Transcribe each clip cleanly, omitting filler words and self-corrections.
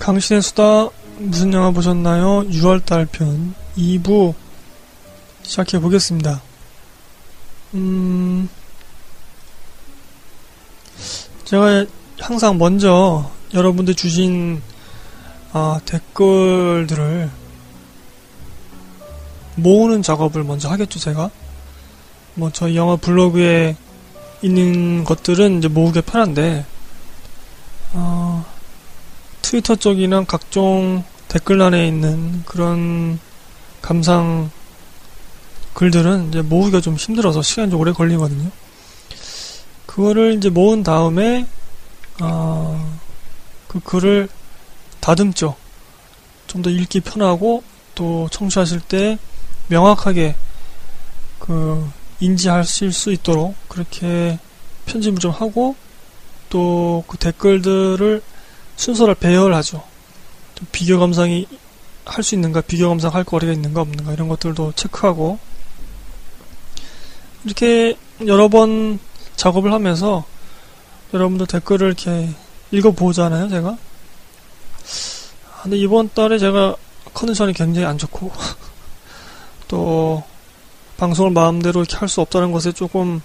당신의 수다 무슨 영화 보셨나요? 6월달 편 2부 시작해보겠습니다. 제가 항상 먼저 여러분들 주신 댓글들을 모으는 작업을 먼저 하겠죠, 제가. 저희 영화 블로그에 있는 것들은 이제 모으기 편한데, 트위터 쪽이나 각종 댓글란에 있는 그런 감상 글들은 이제 모으기가 좀 힘들어서 시간이 좀 오래 걸리거든요. 그거를 이제 모은 다음에, 그 글을 다듬죠. 좀 더 읽기 편하고, 또 청취하실 때 명확하게 인지하실 수 있도록 그렇게 편집을 좀 하고, 또 그 댓글들을 순서를 배열하죠. 비교 감상이 할 수 있는가, 비교 감상할 거리가 있는가 없는가 이런 것들도 체크하고, 이렇게 여러 번 작업을 하면서 여러분들 댓글을 이렇게 읽어보잖아요, 제가. 근데 이번 달에 제가 컨디션이 굉장히 안 좋고 또 방송을 마음대로 이렇게 할 수 없다는 것에 조금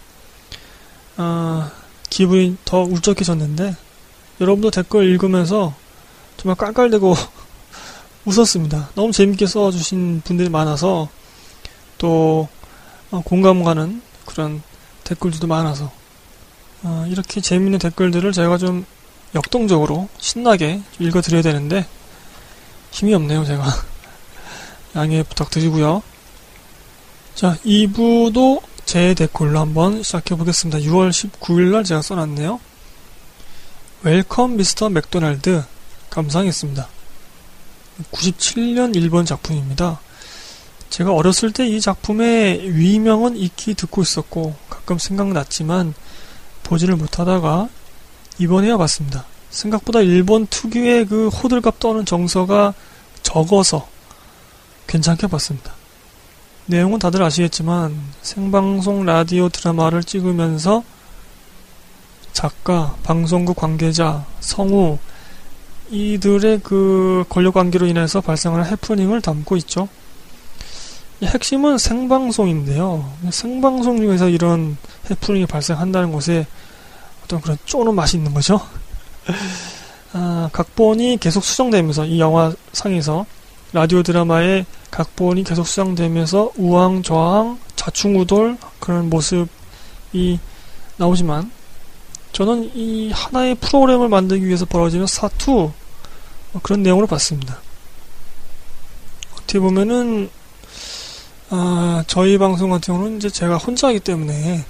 기분이 더 울적해졌는데, 여러분들 댓글 읽으면서 정말 깔깔대고 웃었습니다. 너무 재밌게 써주신 분들이 많아서, 또 공감 가는 그런 댓글들도 많아서, 이렇게 재밌는 댓글들을 제가 좀 역동적으로 신나게 좀 읽어드려야 되는데 힘이 없네요, 제가. 양해 부탁드리고요. 자, 2부도 제 댓글로 한번 시작해보겠습니다. 6월 19일날 제가 써놨네요. 웰컴 미스터 맥도날드 감상했습니다. 97년 일본 작품입니다. 제가 어렸을 때 이 작품의 위명은 익히 듣고 있었고 가끔 생각났지만 보지를 못하다가 이번에야 봤습니다. 생각보다 일본 특유의 그 호들갑 떠는 정서가 적어서 괜찮게 봤습니다. 내용은 다들 아시겠지만 생방송 라디오 드라마를 찍으면서 작가, 방송국 관계자, 성우 이들의 그 권력관계로 인해서 발생하는 해프닝을 담고 있죠. 핵심은 생방송인데요. 생방송 중에서 이런 해프닝이 발생한다는 것에 어떤 그런 쪼는 맛이 있는 거죠. 각본이 계속 수정되면서, 이 영화상에서 라디오 드라마의 각본이 계속 수정되면서 우왕좌왕 좌충우돌 그런 모습이 나오지만, 저는 이 하나의 프로그램을 만들기 위해서 벌어지는 사투, 그런 내용으로 봤습니다. 어떻게 보면은 저희 방송 같은 경우는 이제 제가 혼자 하기 때문에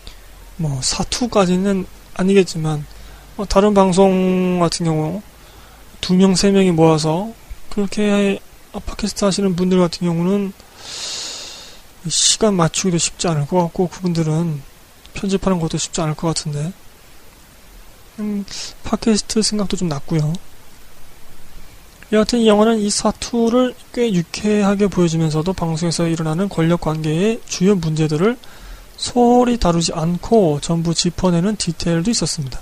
사투까지는 아니겠지만, 다른 방송 같은 경우 2명, 3명이 모여서 그렇게 팟캐스트 하시는 분들 같은 경우는 시간 맞추기도 쉽지 않을 것 같고, 그분들은 편집하는 것도 쉽지 않을 것 같은데, 팟캐스트 생각도 좀 났고요. 여하튼 이 영화는 이 사투를 꽤 유쾌하게 보여주면서도 방송에서 일어나는 권력관계의 주요 문제들을 소홀히 다루지 않고 전부 짚어내는 디테일도 있었습니다.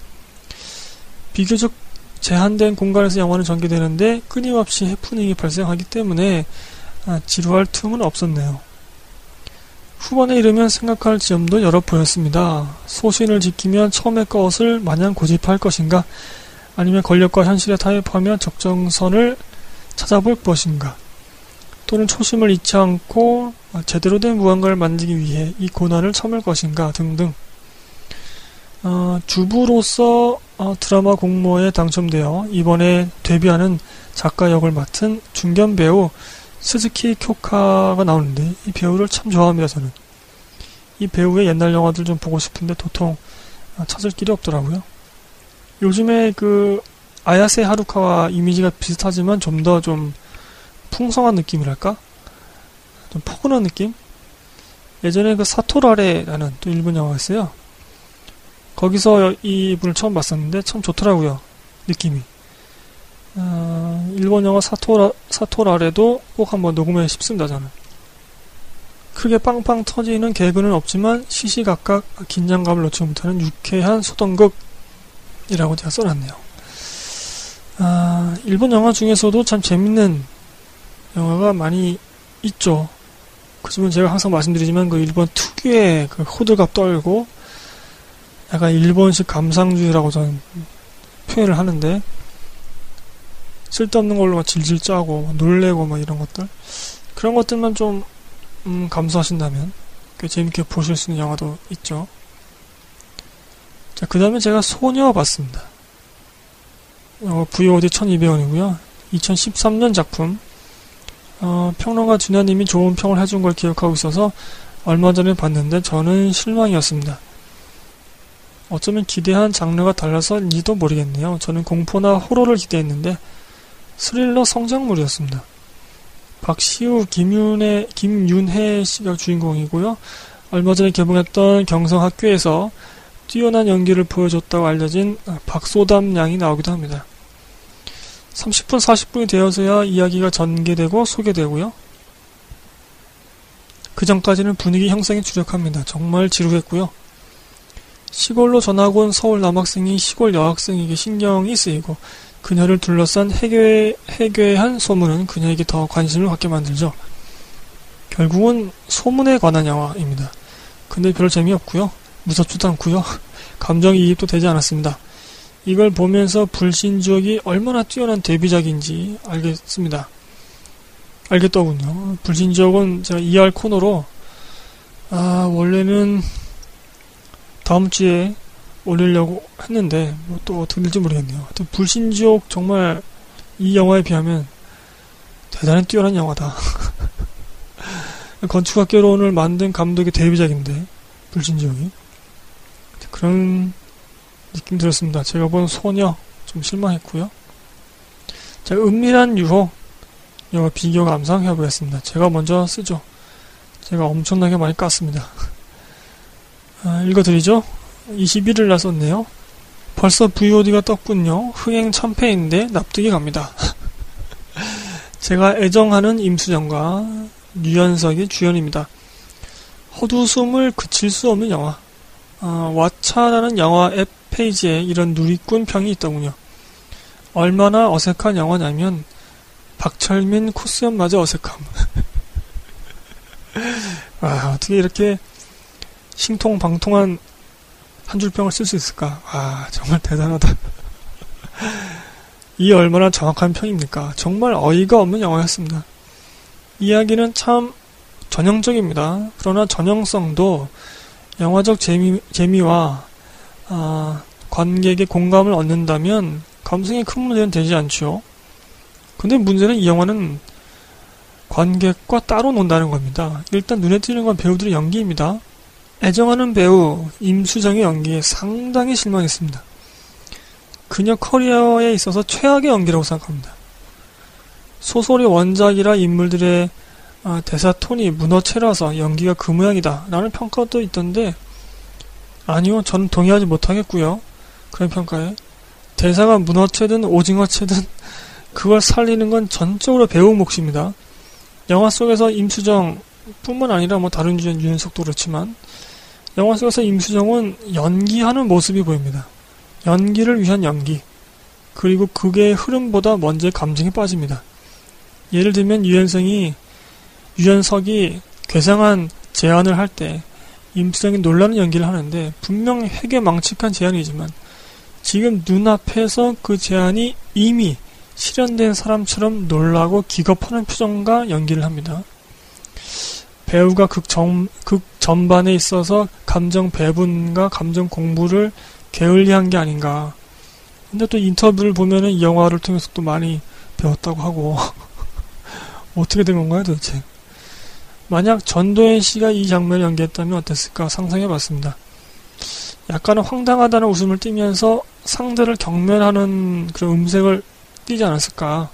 비교적 제한된 공간에서 영화는 전개되는데 끊임없이 해프닝이 발생하기 때문에 지루할 틈은 없었네요. 후반에 이르면 생각할 지점도 여러 보였습니다. 소신을 지키면 처음의 것을 마냥 고집할 것인가, 아니면 권력과 현실에 타협하며 적정선을 찾아볼 것인가, 또는 초심을 잃지 않고 제대로 된 무언가를 만들기 위해 이 고난을 참을 것인가 등등. 주부로서 드라마 공모에 당첨되어 이번에 데뷔하는 작가 역을 맡은 중견 배우 스즈키 쿄카가 나오는데, 이 배우를 참 좋아합니다, 저는. 이 배우의 옛날 영화들 좀 보고 싶은데 도통 찾을 길이 없더라고요. 요즘에 그 아야세 하루카와 이미지가 비슷하지만 좀 더 좀 풍성한 느낌이랄까? 좀 포근한 느낌? 예전에 그 사토라레라는 또 일본 영화가 있어요. 거기서 이분을 처음 봤었는데 참 좋더라고요, 느낌이. 일본 영화 사토라레도 꼭 한번 녹음해 싶습니다, 저는. 크게 빵빵 터지는 개그는 없지만 시시각각 긴장감을 놓지 못하는 유쾌한 소동극이라고 제가 써놨네요. 일본 영화 중에서도 참 재밌는 영화가 많이 있죠. 그지만 제가 항상 말씀드리지만 그 일본 특유의 그 호들갑 떨고 약간 일본식 감상주의라고 저는 표현을 하는데, 쓸데없는 걸로 막 질질 짜고 막 놀래고 막 이런 것들, 그런 것들만 좀 감수하신다면 꽤 재밌게 보실 수 있는 영화도 있죠. 자, 그 다음에 제가 소녀 봤습니다. VOD 1200원이고요 2013년 작품. 평론가 준하님이 좋은 평을 해준 걸 기억하고 있어서 얼마 전에 봤는데 저는 실망이었습니다. 어쩌면 기대한 장르가 달라서인지도 모르겠네요. 저는 공포나 호러를 기대했는데 스릴러 성장물이었습니다. 박시우, 김윤혜 씨가 주인공이고요. 얼마 전에 개봉했던 경성학교에서 뛰어난 연기를 보여줬다고 알려진 박소담 양이 나오기도 합니다. 30분, 40분이 되어서야 이야기가 전개되고 소개되고요. 그 전까지는 분위기 형성에 주력합니다. 정말 지루했고요. 시골로 전학 온 서울 남학생이 시골 여학생에게 신경이 쓰이고 그녀를 둘러싼 해괴한 소문은 그녀에게 더 관심을 갖게 만들죠. 결국은 소문에 관한 영화입니다. 근데 별 재미없고요. 무섭지도 않고요. 감정이입도 되지 않았습니다. 이걸 보면서 불신지옥이 얼마나 뛰어난 데뷔작인지 알겠더군요. 불신지옥은 제가 ER 코너로 원래는 다음 주에 올리려고 했는데 뭐 또 어떻게 될지 모르겠네요. 하여튼 불신지옥 정말 이 영화에 비하면 대단히 뛰어난 영화다. 건축학개론을 만든 감독의 데뷔작인데 불신지옥이 그런 느낌 들었습니다. 제가 본 소녀 좀 실망했고요. 자, 은밀한 유혹 영화 비교 감상 해보겠습니다. 제가 먼저 쓰죠. 제가 엄청나게 많이 깠습니다. 읽어드리죠. 21일 날 썼네요. 벌써 VOD가 떴군요. 흥행 참패인데 납득이 갑니다. 제가 애정하는 임수정과 류연석이 주연입니다. 헛웃음을 그칠 수 없는 영화. 왓챠라는 영화 앱 페이지에 이런 누리꾼 평이 있더군요. 얼마나 어색한 영화냐면 박철민 코스염마저 어색함. 어떻게 이렇게 신통방통한 한 줄평을 쓸 수 있을까? 정말 대단하다. 이게 얼마나 정확한 평입니까? 정말 어이가 없는 영화였습니다. 이야기는 참 전형적입니다. 그러나 전형성도 영화적 재미와 관객의 공감을 얻는다면 감성에 큰 문제는 되지 않죠. 근데 문제는 이 영화는 관객과 따로 논다는 겁니다. 일단 눈에 띄는 건 배우들의 연기입니다. 애정하는 배우 임수정의 연기에 상당히 실망했습니다. 그녀 커리어에 있어서 최악의 연기라고 생각합니다. 소설의 원작이라 인물들의 대사 톤이 문어체라서 연기가 그 모양이다 라는 평가도 있던데, 아니요, 저는 동의하지 못하겠고요. 그런 평가에 대사가 문어체든 오징어체든 그걸 살리는 건 전적으로 배우 몫입니다. 영화 속에서 임수정 뿐만 아니라 다른 주연 유연석도 그렇지만 영화 속에서 임수정은 연기하는 모습이 보입니다. 연기를 위한 연기, 그리고 그게 흐름보다 먼저 감정에 빠집니다. 예를 들면 유연석이 괴상한 제안을 할 때 임수정이 놀라는 연기를 하는데 분명 해괴망측한 제안이지만 지금 눈앞에서 그 제안이 이미 실현된 사람처럼 놀라고 기겁하는 표정과 연기를 합니다. 배우가 극 전반에 있어서 감정 배분과 감정 공부를 게을리한 게 아닌가. 근데 또 인터뷰를 보면은 이 영화를 통해서 또 많이 배웠다고 하고 어떻게 된 건가요 도대체? 만약 전도연 씨가 이 장면을 연기했다면 어땠을까 상상해봤습니다. 약간은 황당하다는 웃음을 띠면서 상대를 경멸하는 그런 음색을 띠지 않았을까.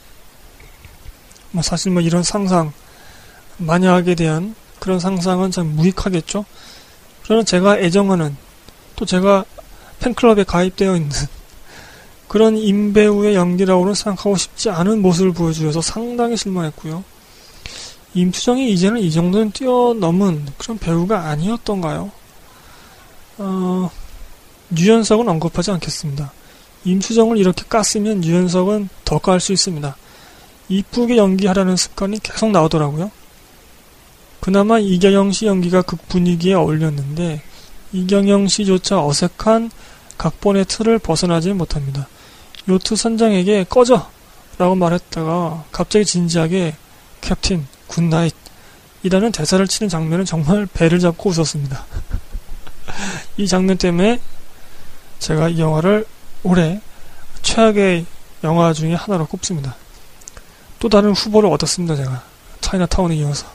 사실 이런 상상, 만약에 대한 그런 상상은 참 무익하겠죠. 그러나 제가 애정하는, 또 제가 팬클럽에 가입되어 있는 그런 임배우의 연기라고는 생각하고 싶지 않은 모습을 보여주셔서 상당히 실망했고요. 임수정이 이제는 이 정도는 뛰어넘은 그런 배우가 아니었던가요? 유연석은 언급하지 않겠습니다. 임수정을 이렇게 깠으면 유연석은 더 깔 수 있습니다. 이쁘게 연기하라는 습관이 계속 나오더라고요. 그나마 이경영 씨 연기가 극 분위기에 어울렸는데 이경영 씨조차 어색한 각본의 틀을 벗어나지 못합니다. 요트 선장에게 꺼져! 라고 말했다가 갑자기 진지하게 캡틴 굿나잇 이라는 대사를 치는 장면은 정말 배를 잡고 웃었습니다. 이 장면 때문에 제가 이 영화를 올해 최악의 영화 중에 하나로 꼽습니다. 또 다른 후보를 얻었습니다. 제가 차이나타운에 이어서.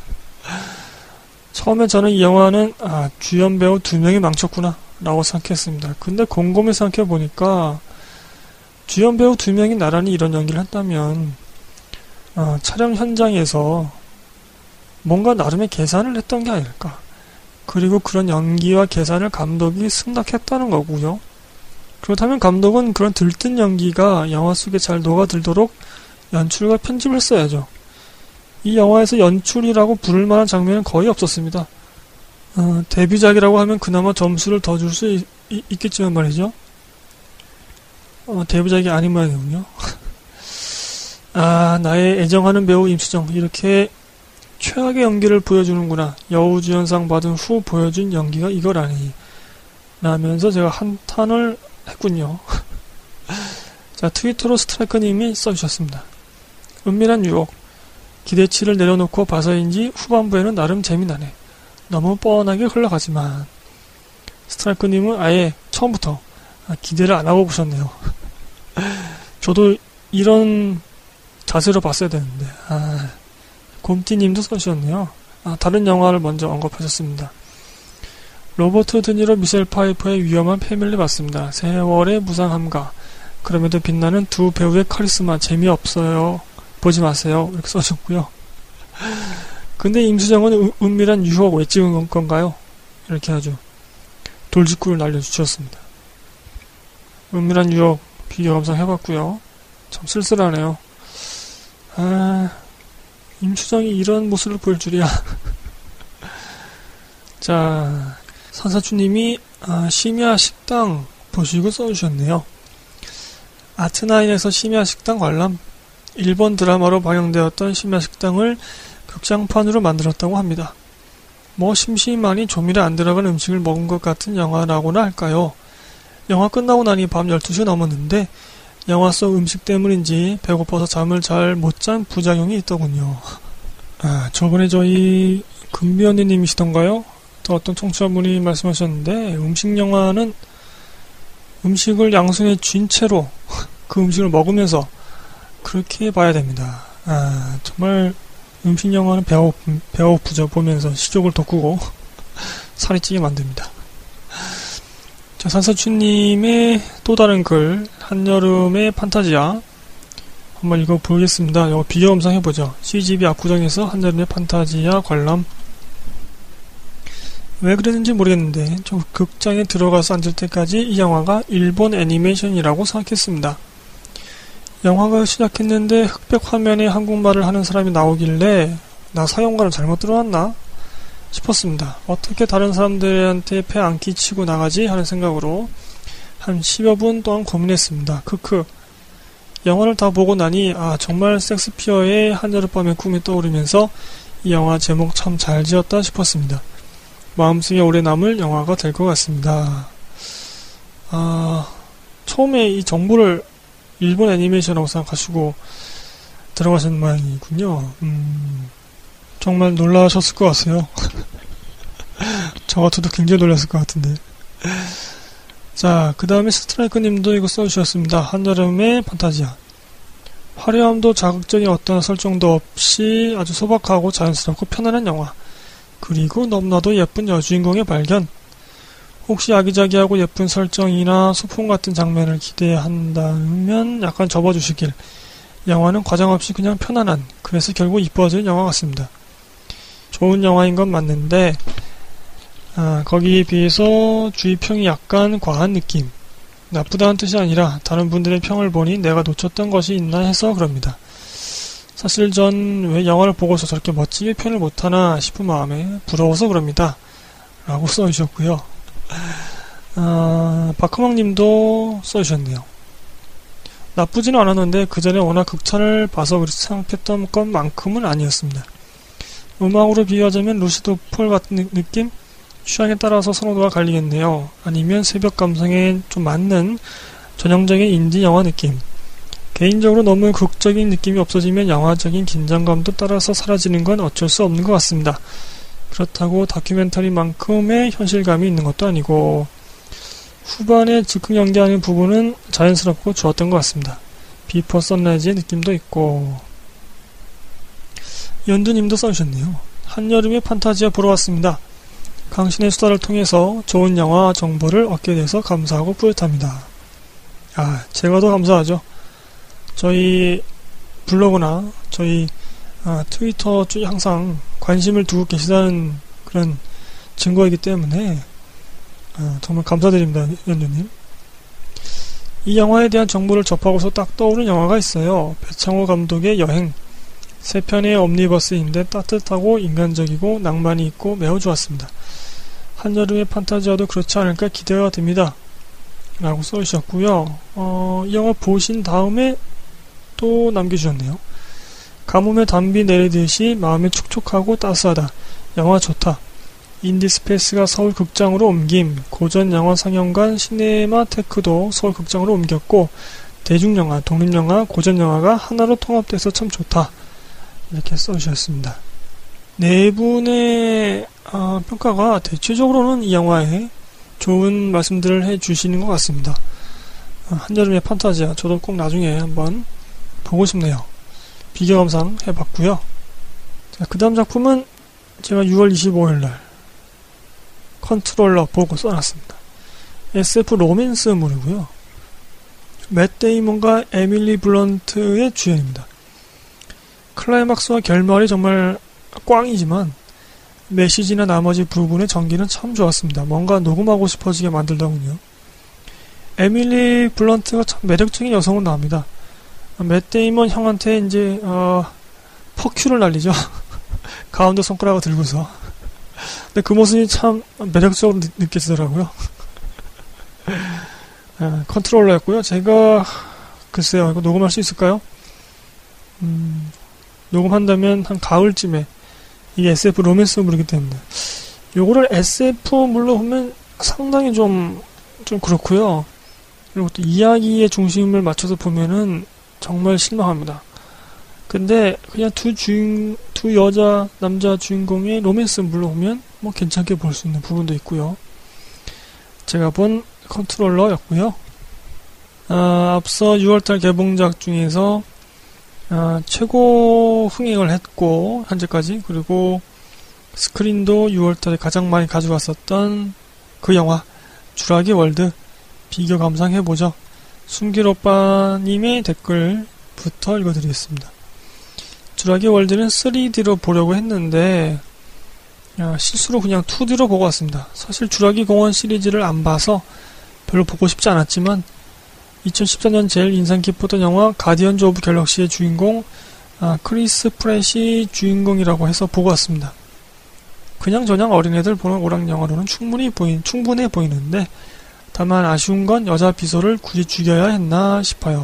처음에 저는 이 영화는 주연 배우 2명이 망쳤구나 라고 생각했습니다. 근데 곰곰이 생각해보니까 주연 배우 2명이 나란히 이런 연기를 했다면 촬영 현장에서 뭔가 나름의 계산을 했던 게 아닐까. 그리고 그런 연기와 계산을 감독이 승낙했다는 거고요. 그렇다면 감독은 그런 들뜬 연기가 영화 속에 잘 녹아들도록 연출과 편집을 했어야죠. 이 영화에서 연출이라고 부를 만한 장면은 거의 없었습니다. 데뷔작이라고 하면 그나마 점수를 더 줄 수 있겠지만 말이죠. 데뷔작이 아닌 모양이군요. 나의 애정하는 배우 임수정 이렇게 최악의 연기를 보여주는구나. 여우주연상 받은 후 보여준 연기가 이거라니 라면서 제가 한탄을 했군요. 자, 트위터로 스트라이커님이 써주셨습니다. 은밀한 유혹 기대치를 내려놓고 봐서인지 후반부에는 나름 재미나네. 너무 뻔하게 흘러가지만 스트라이커님은 아예 처음부터 기대를 안 하고 보셨네요. 저도 이런 자세로 봤어야 되는데 곰띠님도 써주셨네요. 다른 영화를 먼저 언급하셨습니다. 로버트 드니로 미셸 파이퍼의 위험한 패밀리 봤습니다. 세월의 무상함과 그럼에도 빛나는 두 배우의 카리스마 재미없어요. 보지 마세요. 이렇게 써주셨고요. 근데 임수정은 은밀한 유혹 왜 찍은 건가요? 이렇게 아주 돌직구를 날려주셨습니다. 은밀한 유혹 비교 감상 해봤고요. 참 쓸쓸하네요. 임수정이 이런 모습을 보일 줄이야. 자, 산사추님이 심야 식당 보시고 써주셨네요. 아트나인에서 심야 식당 관람. 일본 드라마로 방영되었던 심야 식당을 극장판으로 만들었다고 합니다. 뭐 심심하니 조미료 안 들어간 음식을 먹은 것 같은 영화라고나 할까요? 영화 끝나고 나니 밤 12시 넘었는데 영화 속 음식 때문인지 배고파서 잠을 잘 못 잔 부작용이 있더군요. 저번에 저희 금비 언니님이시던가요? 또 어떤 청취자분이 말씀하셨는데 음식 영화는 음식을 양손에 쥔 채로 그 음식을 먹으면서 그렇게 봐야 됩니다. 정말 음식 영화는 배고프죠. 보면서 식욕을 돋구고 살이 찌게 만듭니다. 자, 산사추님의 또 다른 글 한여름의 판타지야 한번 읽어보겠습니다. 이거 비교 감상 해보죠. CGV 압구정에서 한여름의 판타지야 관람. 왜 그랬는지 모르겠는데 저 극장에 들어가서 앉을 때까지 이 영화가 일본 애니메이션이라고 생각했습니다. 영화가 시작했는데 흑백 화면에 한국말을 하는 사람이 나오길래 나 사용관을 잘못 들어왔나 싶었습니다. 어떻게 다른 사람들한테 폐 안 끼치고 나가지 하는 생각으로 한 10여 분 동안 고민했습니다. 크크. 영화를 다 보고 나니 정말 섹스피어의 한여름밤의 꿈이 떠오르면서 이 영화 제목 참 잘 지었다 싶었습니다. 마음속에 오래 남을 영화가 될 것 같습니다. 처음에 이 정보를 일본 애니메이션이라고 생각하시고 들어가신 모양이군요. 정말 놀라셨을 것 같아요. 저 같아도 굉장히 놀랐을 것 같은데. 자, 그 다음에 스트라이크님도 이거 써주셨습니다. 한여름의 판타지야. 화려함도 자극적인 어떤 설정도 없이 아주 소박하고 자연스럽고 편안한 영화. 그리고 너무나도 예쁜 여주인공의 발견. 혹시 아기자기하고 예쁜 설정이나 소품 같은 장면을 기대한다면 약간 접어주시길. 영화는 과장없이 그냥 편안한, 그래서 결국 이뻐지는 영화 같습니다. 좋은 영화인 건 맞는데 거기에 비해서 주위 평이 약간 과한 느낌. 나쁘다는 뜻이 아니라 다른 분들의 평을 보니 내가 놓쳤던 것이 있나 해서 그럽니다. 사실 전 왜 영화를 보고서 저렇게 멋지게 표현을 못하나 싶은 마음에 부러워서 그럽니다. 라고 써주셨고요. 박흠왕님도 써주셨네요. 나쁘지는 않았는데 그 전에 워낙 극찬을 봐서 그렇게 생각했던 것만큼은 아니었습니다. 음악으로 비유하자면 루시드 폴 같은 느낌? 취향에 따라서 선호도가 갈리겠네요. 아니면 새벽 감성에 좀 맞는 전형적인 인디 영화 느낌. 개인적으로 너무 극적인 느낌이 없어지면 영화적인 긴장감도 따라서 사라지는 건 어쩔 수 없는 것 같습니다. 그렇다고 다큐멘터리만큼의 현실감이 있는 것도 아니고 후반에 즉흥 연기하는 부분은 자연스럽고 좋았던 것 같습니다. 비포 선라이즈의 느낌도 있고. 연두님도 써주셨네요. 한여름의 판타지아 보러 왔습니다. 강신의 수다를 통해서 좋은 영화 정보를 얻게 돼서 감사하고 뿌듯합니다. 제가 더 감사하죠. 저희 블로그나 저희 트위터 쪽에 항상 관심을 두고 계시다는 그런 증거이기 때문에 정말 감사드립니다, 연주님. 이 영화에 대한 정보를 접하고서 딱 떠오른 영화가 있어요. 배창호 감독의 여행. 3편의 옴니버스인데 따뜻하고 인간적이고 낭만이 있고 매우 좋았습니다. 한여름의 판타지와도 그렇지 않을까 기대가 됩니다. 라고 써주셨고요. 이 영화 보신 다음에 또 남겨주셨네요. 가뭄에 담비 내리듯이 마음이 촉촉하고 따스하다. 영화 좋다. 인디스페이스가 서울 극장으로 옮김. 고전 영화 상영관 시네마테크도 서울 극장으로 옮겼고 대중영화, 독립영화, 고전 영화가 하나로 통합돼서 참 좋다. 이렇게 써주셨습니다. 네 분의 평가가 대체적으로는 이 영화에 좋은 말씀들을 해주시는 것 같습니다. 한여름의 판타지야. 저도 꼭 나중에 한번 보고 싶네요. 비교 감상 해봤고요. 그 다음 작품은 제가 6월 25일날 컨트롤러 보고 써놨습니다. SF 로맨스물이고요. 맷 데이먼과 에밀리 블런트의 주연입니다. 클라이막스와 결말이 정말 꽝이지만 메시지나 나머지 부분의 전개는 참 좋았습니다. 뭔가 녹음하고 싶어지게 만들더군요. 에밀리 블런트가 참 매력적인 여성으로 나옵니다. 맷 데이먼 형한테 이제 퍼큐를 날리죠. 가운데 손가락을 들고서. 근데 그 모습이 참 매력적으로 느껴지더라고요. 컨트롤러였고요. 제가 글쎄요, 이거 녹음할 수 있을까요? 녹음한다면 한 가을쯤에. 이게 SF 로맨스물이기 때문에 요거를 SF물로 보면 상당히 좀 그렇고요. 그리고 또 이야기의 중심을 맞춰서 보면은 정말 실망합니다. 근데 그냥 두 여자 남자 주인공의 로맨스물로 보면 뭐 괜찮게 볼 수 있는 부분도 있고요. 제가 본 컨트롤러였고요. 앞서 6월달 개봉작 중에서 최고 흥행을 했고 현재까지, 그리고 스크린도 6월달에 가장 많이 가져갔었던 그 영화 주라기 월드 비교 감상해보죠. 숨길오빠님의 댓글부터 읽어드리겠습니다. 주라기 월드는 3D로 보려고 했는데 실수로 그냥 2D로 보고 왔습니다. 사실 주라기 공원 시리즈를 안 봐서 별로 보고 싶지 않았지만 2014년 제일 인상 깊었던 영화 가디언즈 오브 갤럭시의 주인공 크리스 프렛이 주인공이라고 해서 보고 왔습니다. 그냥저냥 어린애들 보는 오락 영화로는 충분해 보이는데 다만 아쉬운 건 여자 비서를 굳이 죽여야 했나 싶어요.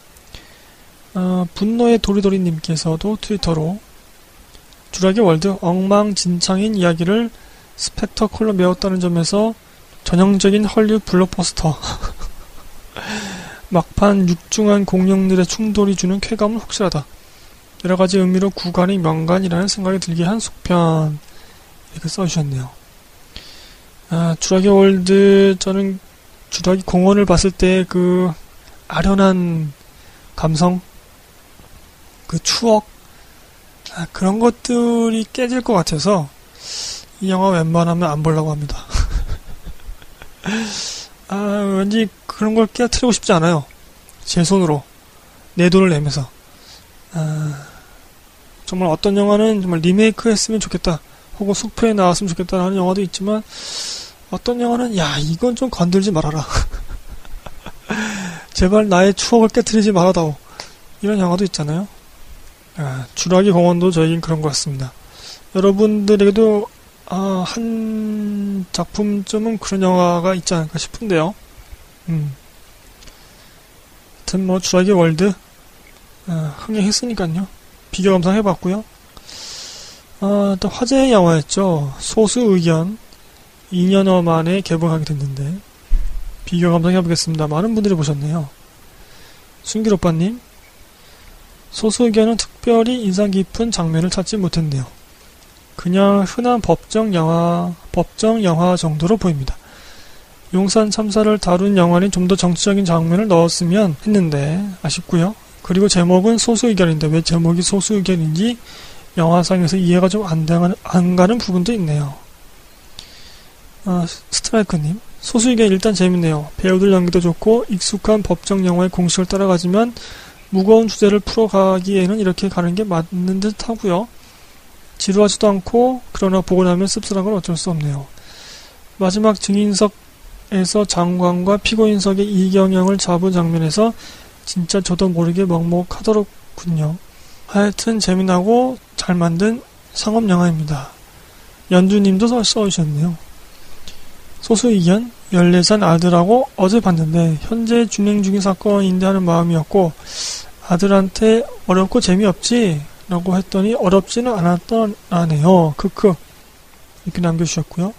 분노의 도리도리님께서도 트위터로 주라기 월드 엉망진창인 이야기를 스펙터클로 메웠다는 점에서 전형적인 헐리우드 블록버스터 막판 육중한 공룡들의 충돌이 주는 쾌감은 확실하다. 여러가지 의미로 구간이 명간이라는 생각이 들게 한 속편. 이렇게 써주셨네요. 주라기 월드, 저는 주라기 공원을 봤을 때 그 아련한 감성, 그 추억, 그런 것들이 깨질 것 같아서 이 영화 웬만하면 안 보려고 합니다. 왠지 그런 걸 깨트리고 싶지 않아요. 제 손으로 내 돈을 내면서. 정말 어떤 영화는 정말 리메이크 했으면 좋겠다, 혹은 속편에 나왔으면 좋겠다 하는 영화도 있지만 어떤 영화는 이건 좀 건들지 말아라. 제발 나의 추억을 깨트리지 말아다오, 이런 영화도 있잖아요. 주라기 공원도 저에겐 그런 것 같습니다. 여러분들에게도 한 작품쯤은 그런 영화가 있지 않을까 싶은데요. 같은 뭐 주라기 월드 흥행했으니까요. 비교 감상해봤고요. 또 화제의 영화였죠. 소수 의견 2년여 만에 개봉하게 됐는데 비교 감상해보겠습니다. 많은 분들이 보셨네요. 순길 오빠님, 소수 의견은 특별히 인상 깊은 장면을 찾지 못했네요. 그냥 흔한 법정 영화 정도로 보입니다. 용산 참사를 다룬 영화に좀 더 정치적인 장면을 넣었으면 했는데 아쉽고요. 그리고 제목은 소수 의견인데 왜 제목이 소수 의견인지 영화상에서 이해가 좀 안 가는 부분도 있네요. 스트라이크님, 소수 의견 일단 재밌네요. 배우들 연기도 좋고 익숙한 법정 영화의 공식을 따라가지만 무거운 주제를 풀어가기에는 이렇게 가는 게 맞는 듯 하고요. 지루하지도 않고 그러나 보고 나면 씁쓸한 건 어쩔 수 없네요. 마지막 증인석에서 장관과 피고인석의 이경영을 잡은 장면에서 진짜 저도 모르게 먹먹하더군요. 하여튼 재미나고 잘 만든 상업영화입니다. 연주님도 써주셨네요. 소수 의견 14살 아들하고 어제 봤는데 현재 진행 중인 사건인데 하는 마음이었고 아들한테 어렵고 재미없지? 라고 했더니 어렵지는 않았더라네요. 크크 이렇게 남겨주셨고요.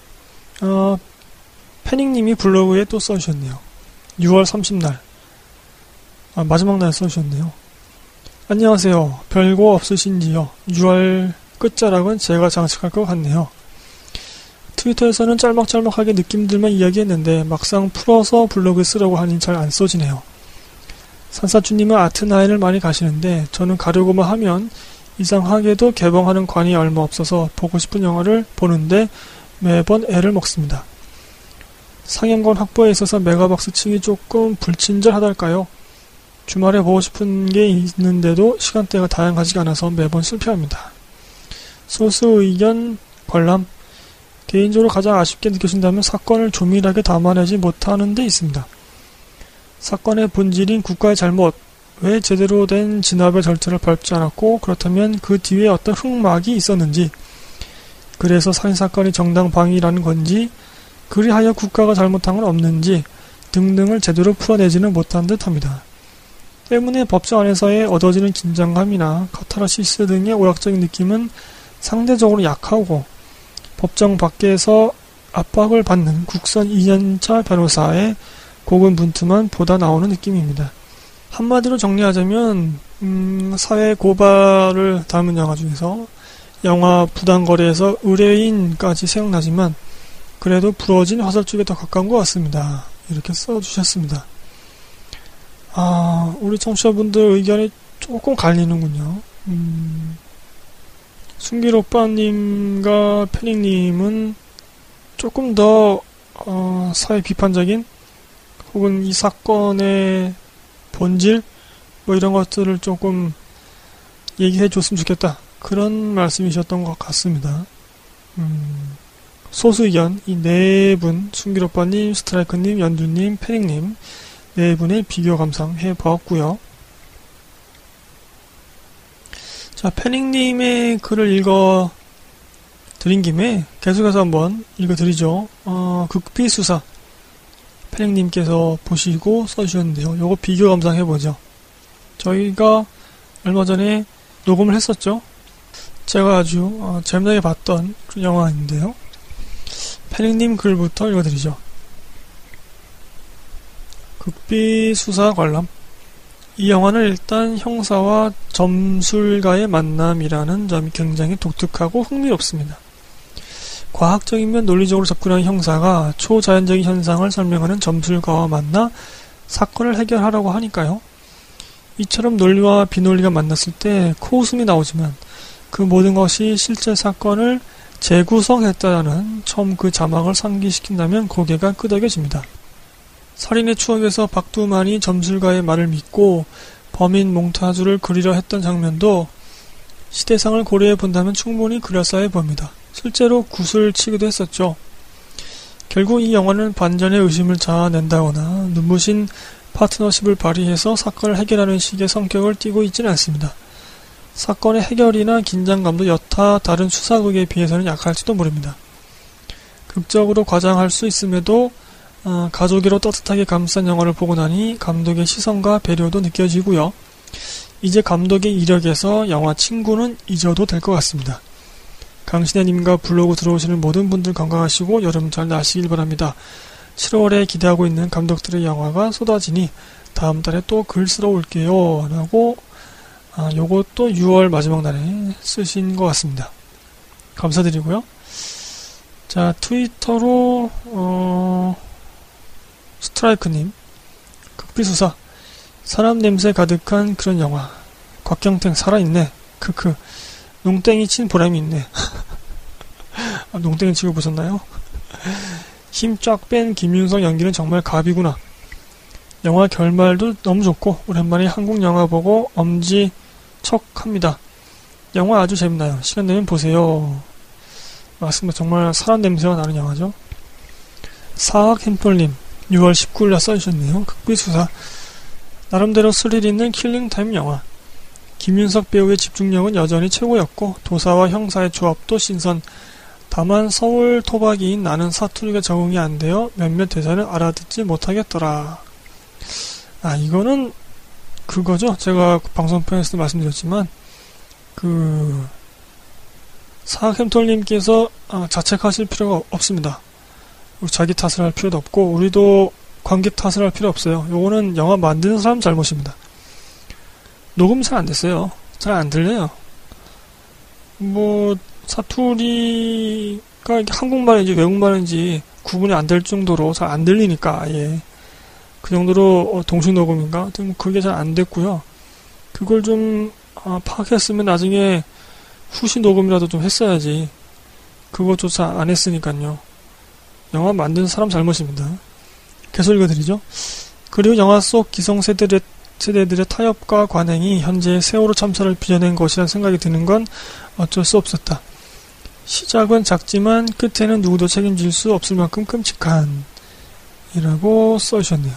패닝님이 블로그에 또 써주셨네요. 6월 30날 마지막 날 써주셨네요. 안녕하세요. 별거 없으신지요? 6월 끝자락은 제가 장식할 것 같네요. 트위터에서는 짤막짤막하게 느낌들만 이야기했는데 막상 풀어서 블로그에 쓰라고 하니 잘 안 써지네요. 산사주님은 아트나인을 많이 가시는데 저는 가려고만 하면 이상하게도 개봉하는 관이 얼마 없어서 보고 싶은 영화를 보는데 매번 애를 먹습니다. 상영관 확보에 있어서 메가박스 층이 조금 불친절하달까요? 주말에 보고 싶은 게 있는데도 시간대가 다양하지가 않아서 매번 실패합니다. 소수 의견 관람. 개인적으로 가장 아쉽게 느껴진다면 사건을 조밀하게 담아내지 못하는 데 있습니다. 사건의 본질인 국가의 잘못, 왜 제대로 된 진압의 절차를 밟지 않았고 그렇다면 그 뒤에 어떤 흑막이 있었는지, 그래서 살인사건이 정당방위라는 건지, 그리하여 국가가 잘못한 건 없는지 등등을 제대로 풀어내지는 못한 듯합니다. 때문에 법정 안에서의 얻어지는 긴장감이나 카타르시스 등의 오락적인 느낌은 상대적으로 약하고 법정 밖에서 압박을 받는 국선 2년차 변호사의 고군분투만 보다 나오는 느낌입니다. 한마디로 정리하자면 사회 고발을 담은 영화 중에서 영화 부당거래에서 의뢰인까지 생각나지만 그래도 부러진 화살 쪽에 더 가까운 것 같습니다. 이렇게 써주셨습니다. 우리 청취자분들 의견이 조금 갈리는군요. 순길 오빠님과 패닝님은 조금 더 사회 비판적인 혹은 이 사건의 본질 뭐 이런 것들을 조금 얘기해 줬으면 좋겠다, 그런 말씀이셨던 것 같습니다. 소수 의견 이 네 분, 순길 오빠님, 스트라이크님, 연두님, 패닝님 네 분의 비교 감상해 보았고요. 자, 패닝님의 글을 읽어 드린 김에 계속해서 한번 읽어 드리죠. 극비수사 패닝님께서 보시고 써주셨는데요. 요거 비교 감상해 보죠. 저희가 얼마 전에 녹음을 했었죠. 제가 아주 재미나게 봤던 그런 영화인데요. 패닝님 글부터 읽어 드리죠. 극비수사 관람. 이 영화는 일단 형사와 점술가의 만남이라는 점이 굉장히 독특하고 흥미롭습니다. 과학적이면 논리적으로 접근하는 형사가 초자연적인 현상을 설명하는 점술가와 만나 사건을 해결하라고 하니까요. 이처럼 논리와 비논리가 만났을 때 코웃음이 나오지만 그 모든 것이 실제 사건을 재구성했다는 처음 그 자막을 상기시킨다면 고개가 끄덕여집니다. 살인의 추억에서 박두만이 점술가의 말을 믿고 범인 몽타주를 그리려 했던 장면도 시대상을 고려해 본다면 충분히 그럴싸해 보입니다. 실제로 굿을 치기도 했었죠. 결국 이 영화는 반전의 의심을 자아낸다거나 눈부신 파트너십을 발휘해서 사건을 해결하는 식의 성격을 띠고 있지는 않습니다. 사건의 해결이나 긴장감도 여타 다른 수사극에 비해서는 약할지도 모릅니다. 극적으로 과장할 수 있음에도 가족이로 따뜻하게 감싼 영화를 보고 나니 감독의 시선과 배려도 느껴지고요. 이제 감독의 이력에서 영화 친구는 잊어도 될 것 같습니다. 강신혜님과 블로그 들어오시는 모든 분들 건강하시고 여름 잘 나시길 바랍니다. 7월에 기대하고 있는 감독들의 영화가 쏟아지니 다음 달에 또 글 쓰러 올게요. 라고 요것도 6월 마지막 날에 쓰신 것 같습니다. 감사드리고요. 자, 트위터로 스트라이크님, 극비수사, 사람 냄새 가득한 그런 영화. 곽경택 살아있네. 크크. 농땡이 친 보람이 있네. 농땡이 치고 보셨나요? 힘 쫙 뺀 김윤석 연기는 정말 갑이구나. 영화 결말도 너무 좋고 오랜만에 한국 영화 보고 엄지척합니다. 영화 아주 재밌나요? 시간 되면 보세요. 맞습니다. 정말 사람 냄새가 나는 영화죠. 사학햄돌님 6월 19일날 써주셨네요. 극비수사, 나름대로 스릴 있는 킬링타임 영화. 김윤석 배우의 집중력은 여전히 최고였고 도사와 형사의 조합도 신선. 다만 서울 토박이인 나는 사투리가 적응이 안 되어 몇몇 대사를 알아듣지 못하겠더라. 이거는 그거죠. 제가 방송편에서도 말씀드렸지만 사학햄톨님께서 자책하실 필요가 없습니다. 자기 탓을 할 필요도 없고 우리도 관객 탓을 할 필요 없어요. 요거는 영화 만드는 사람 잘못입니다. 녹음 잘 안 됐어요. 잘 안 들려요. 사투리가 한국말인지 외국말인지 구분이 안 될 정도로 잘 안 들리니까 아예 그 정도로 동시 녹음인가? 그게 잘 안 됐고요. 그걸 좀 파악했으면 나중에 후시 녹음이라도 좀 했어야지. 그것조차 안 했으니까요. 영화 만드는 사람 잘못입니다. 계속 읽어드리죠. 그리고 영화 속 기성세대들의 타협과 관행이 현재의 세월호 참사를 빚어낸 것이란 생각이 드는 건 어쩔 수 없었다. 시작은 작지만 끝에는 누구도 책임질 수 없을 만큼 끔찍한 이라고 써주셨네요.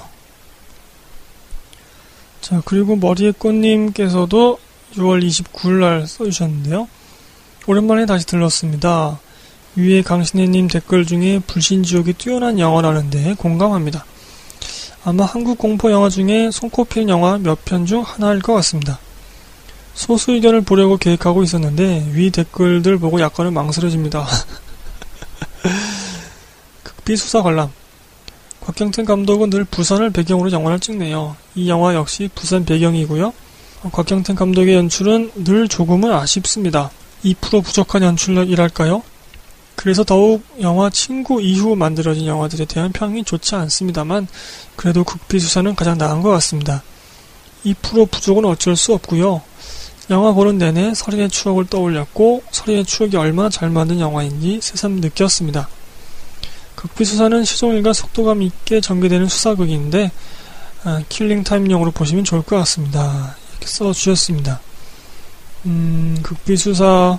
자, 그리고 머리의 꽃님께서도 6월 29일날 써주셨는데요. 오랜만에 다시 들렀습니다. 위에 강신혜님 댓글 중에 불신지옥이 뛰어난 영화라는데 공감합니다. 아마 한국 공포 영화 중에 손꼽히는 영화 몇 편 중 하나일 것 같습니다. 소수 의견을 보려고 계획하고 있었는데 위 댓글들 보고 약간은 망설여집니다. 극비수사 관람. 곽경택 감독은 늘 부산을 배경으로 영화를 찍네요. 이 영화 역시 부산 배경이고요. 곽경택 감독의 연출은 늘 조금은 아쉽습니다. 2% 부족한 연출력이랄까요? 그래서 더욱 영화 친구 이후 만들어진 영화들에 대한 평이 좋지 않습니다만 그래도 극비수사는 가장 나은 것 같습니다. 2% 부족은 어쩔 수 없고요. 영화 보는 내내 서린의 추억을 떠올렸고 서린의 추억이 얼마나 잘 만든 영화인지 새삼 느꼈습니다. 극비수사는 시종일관 속도감 있게 전개되는 수사극인데 킬링타임용으로 보시면 좋을 것 같습니다. 이렇게 써주셨습니다. 극비수사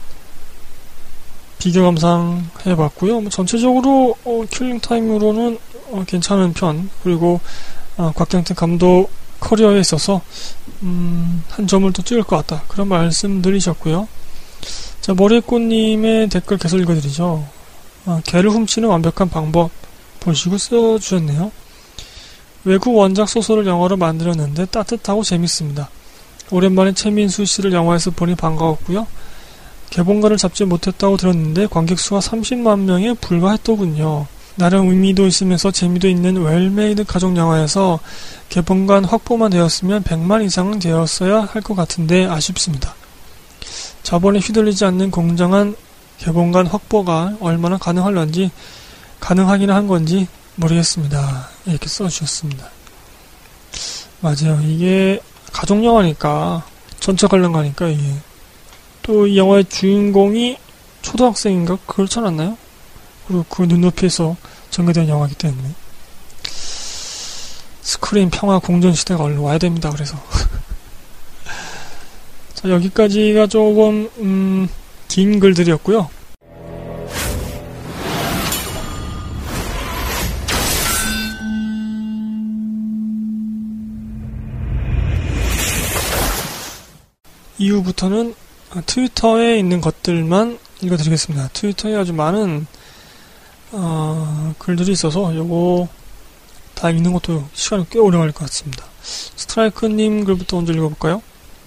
비교 감상해봤고요. 전체적으로 킬링타임으로는 괜찮은 편. 그리고 곽경택 감독 커리어에 있어서 한 점을 더 찍을 것 같다. 그런 말씀드리셨고요. 자, 머리꽃님의 댓글 계속 읽어드리죠. 개를 훔치는 완벽한 방법 보시고 써주셨네요. 외국 원작 소설을 영화로 만들었는데 따뜻하고 재밌습니다. 오랜만에 최민수 씨를 영화에서 보니 반가웠고요. 개봉가를 잡지 못했다고 들었는데 관객수가 30만 명에 불과했더군요. 나름 의미도 있으면서 재미도 있는 웰메이드 가족 영화에서 개봉관 확보만 되었으면 100만 이상은 되었어야 할 것 같은데 아쉽습니다. 자본에 휘둘리지 않는 공정한 개봉관 확보가 얼마나 가능하기는 한 건지 모르겠습니다. 이렇게 써주셨습니다. 맞아요. 이게 가족 영화니까 전체 관람가니까 이게 또 이 영화의 주인공이 초등학생인가 그렇지 않았나요? 그리고 그 눈높이에서 전개된 영화이기 때문에 스크린 평화 공존 시대가 얼른 와야 됩니다. 그래서 자, 여기까지가 조금 긴 글들이었고요. 이후부터는 트위터에 있는 것들만 읽어드리겠습니다. 트위터에 아주 많은 글들이 있어서 요거 다 읽는 것도 시간이 꽤 오래 걸릴 것 같습니다. 스트라이크님 글부터 먼저 읽어볼까요?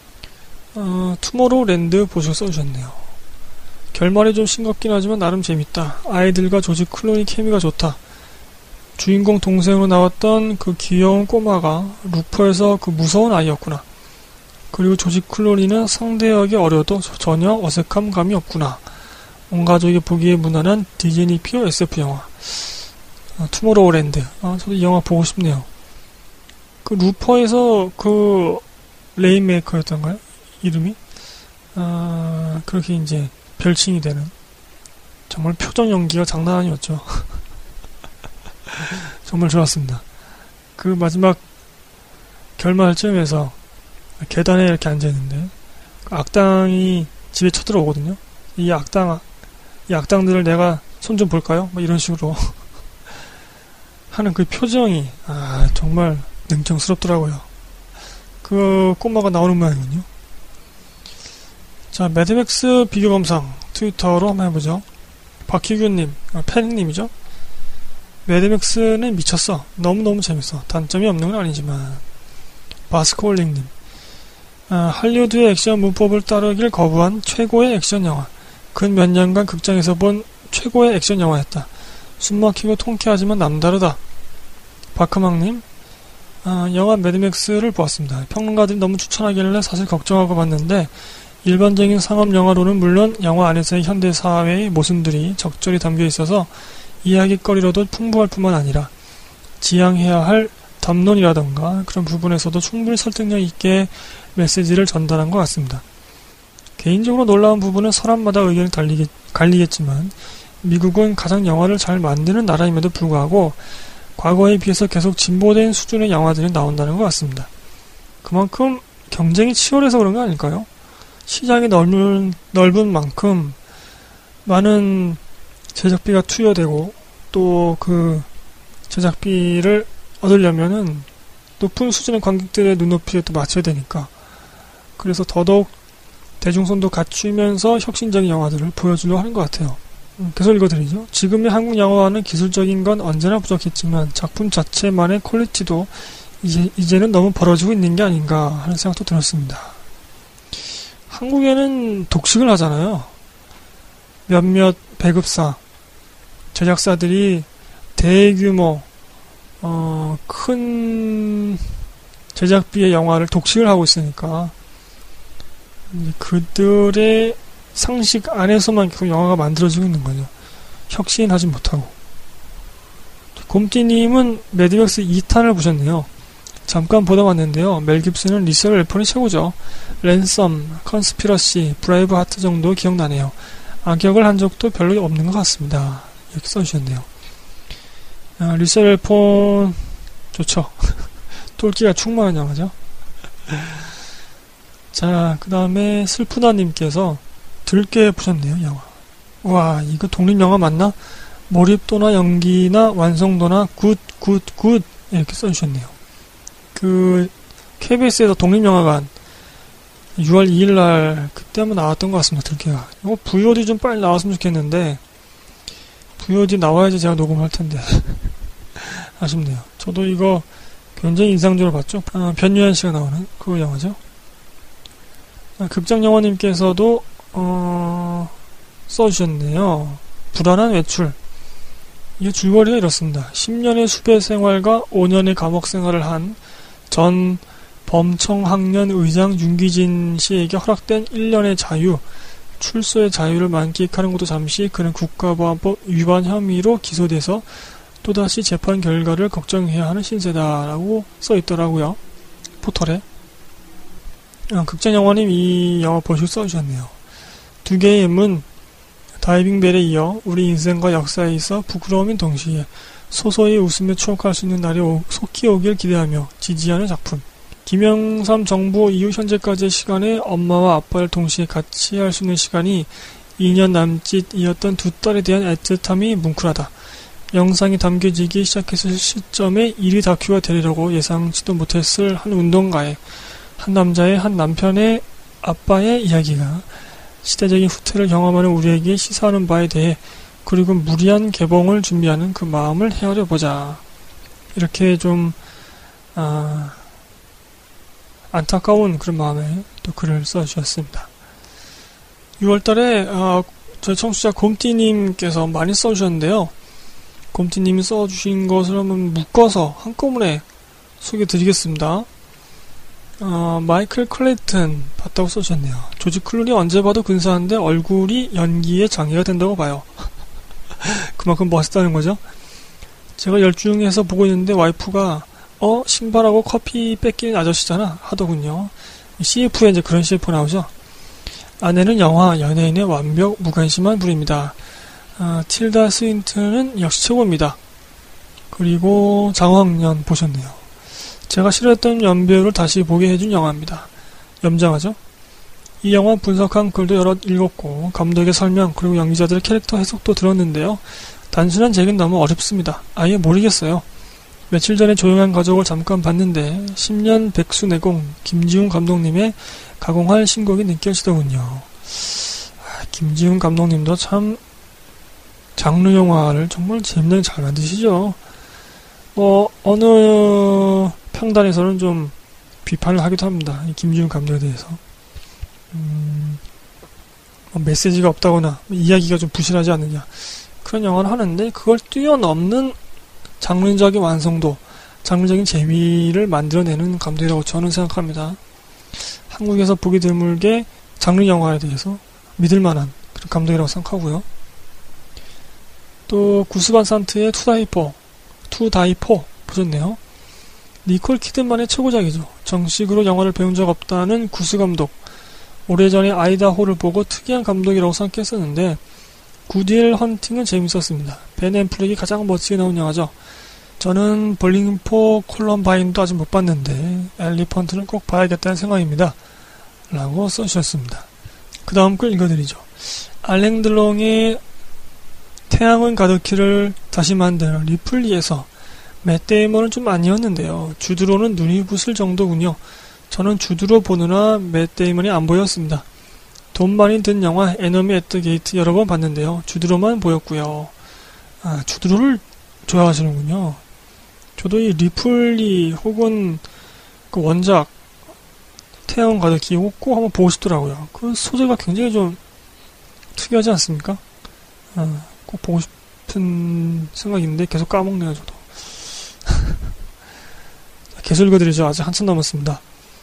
투모로우랜드 보시고 써주셨네요. 결말이 좀 싱겁긴 하지만 나름 재밌다. 아이들과 조지 클로니 케미가 좋다. 주인공 동생으로 나왔던 그 귀여운 꼬마가 루퍼에서 그 무서운 아이였구나. 그리고 조지 클로니는 상대하기 어려도 전혀 어색함 감이 없구나. 온 가족이 보기에 무난한 디즈니 피어 SF 영화. 투모로우랜드. 저도 이 영화 보고 싶네요. 그 루퍼에서 그 레인메이커였던가요? 이름이? 그렇게 이제 별칭이 되는. 정말 표정 연기가 장난 아니었죠. 정말 좋았습니다. 그 마지막 결말쯤에서 계단에 이렇게 앉아있는데 그 악당이 집에 쳐들어오거든요. 이 악당들을 내가 손 좀 볼까요? 뭐 이런 식으로 하는 그 표정이 정말 냉정스럽더라고요. 그 꼬마가 나오는 모양이군요. 자, 매드맥스 비교 감상 트위터로 한번 해보죠. 박희규님, 팬님이죠. 매드맥스는 미쳤어. 너무너무 재밌어. 단점이 없는 건 아니지만. 바스코올링님, 할리우드의 액션 문법을 따르길 거부한 최고의 액션 영화. 근 몇 년간 극장에서 본 최고의 액션 영화였다. 숨막히고 통쾌하지만 남다르다. 박하망님, 영화 매드맥스를 보았습니다. 평론가들이 너무 추천하길래 사실 걱정하고 봤는데 일반적인 상업 영화로는 물론 영화 안에서의 현대 사회의 모순들이 적절히 담겨 있어서 이야기거리로도 풍부할 뿐만 아니라 지향해야 할 담론이라던가 그런 부분에서도 충분히 설득력 있게 메시지를 전달한 것 같습니다. 개인적으로 놀라운 부분은 사람마다 의견이 갈리겠지만 미국은 가장 영화를 잘 만드는 나라임에도 불구하고 과거에 비해서 계속 진보된 수준의 영화들이 나온다는 것 같습니다. 그만큼 경쟁이 치열해서 그런 거 아닐까요? 시장이 넓은 만큼 많은 제작비가 투여되고 또 그 제작비를 얻으려면은 높은 수준의 관객들의 눈높이에 또 맞춰야 되니까 그래서 더더욱 대중성도 갖추면서 혁신적인 영화들을 보여주려고 하는 것 같아요. 계속 읽어드리죠. 지금의 한국 영화는 기술적인 건 언제나 부족했지만 작품 자체만의 퀄리티도 이제는 너무 벌어지고 있는 게 아닌가 하는 생각도 들었습니다. 한국에는 독식을 하잖아요. 몇몇 배급사, 제작사들이 대규모 큰 제작비의 영화를 독식을 하고 있으니까 그들의 상식 안에서만 계속 영화가 만들어지고 있는 거죠. 혁신하지 못하고. 곰띠님은 매드맥스 2탄을 보셨네요. 잠깐 보다 왔는데요. 멜 깁슨은 리셀 웰폰이 최고죠. 랜섬, 컨스피러시, 브라이브 하트 정도 기억나네요. 악역을 한 적도 별로 없는 것 같습니다. 이렇게 써주셨네요. 리셀 웰폰 좋죠. 똘끼가 충만한 영화죠. 자, 그 다음에 슬프다님께서 들게 보셨네요, 영화. 와, 이거 독립영화 맞나? 몰입도나 연기나 완성도나 굿 이렇게 써주셨네요. 그 KBS에서 독립영화관 6월 2일날 그때 한번 나왔던 것 같습니다. 들게가. 이거 VOD 좀 빨리 나왔으면 좋겠는데 VOD 나와야지 제가 녹음할 텐데 아쉽네요. 저도 이거 굉장히 인상적으로 봤죠. 변유한 씨가 나오는 그 영화죠. 극장영화님께서도 써주셨네요. 불안한 외출. 이 줄거리가 이렇습니다. 10년의 수배 생활과 5년의 감옥 생활을 한 전 범청학년 의장 윤기진 씨에게 허락된 1년의 자유, 출소의 자유를 만끽하는 것도 잠시 그는 국가보안법 위반 혐의로 기소돼서 또다시 재판 결과를 걱정해야 하는 신세다라고 써있더라고요. 포털에. 극장영화님 이 영화 보시고 써주셨네요. 두 개의 M은 다이빙벨에 이어 우리 인생과 역사에 있어 부끄러움인 동시에 소소히 웃으며 추억할 수 있는 날이 속히 오길 기대하며 지지하는 작품. 김영삼 정부 이후 현재까지의 시간에 엄마와 아빠를 동시에 같이 할 수 있는 시간이 2년 남짓이었던 두 딸에 대한 애틋함이 뭉클하다. 영상이 담겨지기 시작했을 시점에 1위 다큐가 되리라고 예상치도 못했을 한 운동가의, 한 남자의, 한 남편의 아빠의 이야기가 시대적인 후퇴를 경험하는 우리에게 시사하는 바에 대해 그리고 무리한 개봉을 준비하는 그 마음을 헤아려보자. 이렇게 좀 안타까운 그런 마음에 또 글을 써주셨습니다. 6월달에 저희 청취자 곰띠님께서 많이 써주셨는데요. 곰띠님이 써주신 것을 한번 묶어서 한꺼번에 소개해드리겠습니다. 마이클 클레이튼 봤다고 써주셨네요. 조지 클루니 언제 봐도 근사한데 얼굴이 연기에 장애가 된다고 봐요. 그만큼 멋있다는 거죠. 제가 열중해서 보고 있는데 와이프가 신발하고 커피 뺏기는 아저씨잖아 하더군요. CF에 이제 그런 CF 나오죠. 아내는 영화 연예인의 완벽 무관심한 불입니다. 틸다 스윈튼은 역시 최고입니다. 그리고 장화학년 보셨네요. 제가 싫어했던 연배우를 다시 보게 해준 영화입니다. 염장하죠? 이 영화 분석한 글도 여러 읽었고 감독의 설명 그리고 연기자들의 캐릭터 해석도 들었는데요. 단순한 제기는 너무 어렵습니다. 아예 모르겠어요. 며칠 전에 조용한 가족을 잠깐 봤는데 10년 백수내공 김지훈 감독님의 가공할 신곡이 느껴지더군요. 김지훈 감독님도 참 장르 영화를 정말 재밌게 잘 만드시죠. 어느 평단에서는 좀 비판을 하기도 합니다. 이 김지훈 감독에 대해서. 메시지가 없다거나 이야기가 좀 부실하지 않느냐 그런 영화를 하는데 그걸 뛰어넘는 장르적인 완성도, 장르적인 재미를 만들어내는 감독이라고 저는 생각합니다. 한국에서 보기 드물게 장르 영화에 대해서 믿을만한 그런 감독이라고 생각하고요. 또 구스반 산트의 투다이포 보셨네요. 니콜 키드만의 최고작이죠. 정식으로 영화를 배운 적 없다는 구스 감독. 오래전에 아이다호를 보고 특이한 감독이라고 생각했었는데 굿윌 헌팅은 재밌었습니다. 벤 앤플렉이 가장 멋지게 나온 영화죠. 저는 볼링 포 콜럼바인도 아직 못 봤는데 엘리펀트는 꼭 봐야겠다는 생각입니다. 라고 써주셨습니다. 그 다음 글 읽어드리죠. 알랭 들롱의 태양은 가득히를 다시 만든 리플리에서 맷 데이먼은 좀 아니었는데요. 주드로는 눈이 부슬 정도군요. 저는 주드로 보느라 맷 데이먼이 안 보였습니다. 돈 많이 든 영화 에너미 앳 더 게이트 여러 번 봤는데요. 주드로만 보였고요. 주드로를 좋아하시는군요. 저도 이 리플리 혹은 그 원작 태양 가득히 꼭 한번 보고 싶더라고요. 그 소재가 굉장히 좀 특이하지 않습니까? 꼭 보고 싶은 생각인데 계속 까먹네요, 저도. 계속 읽어드리죠. 아직 한참 남았습니다.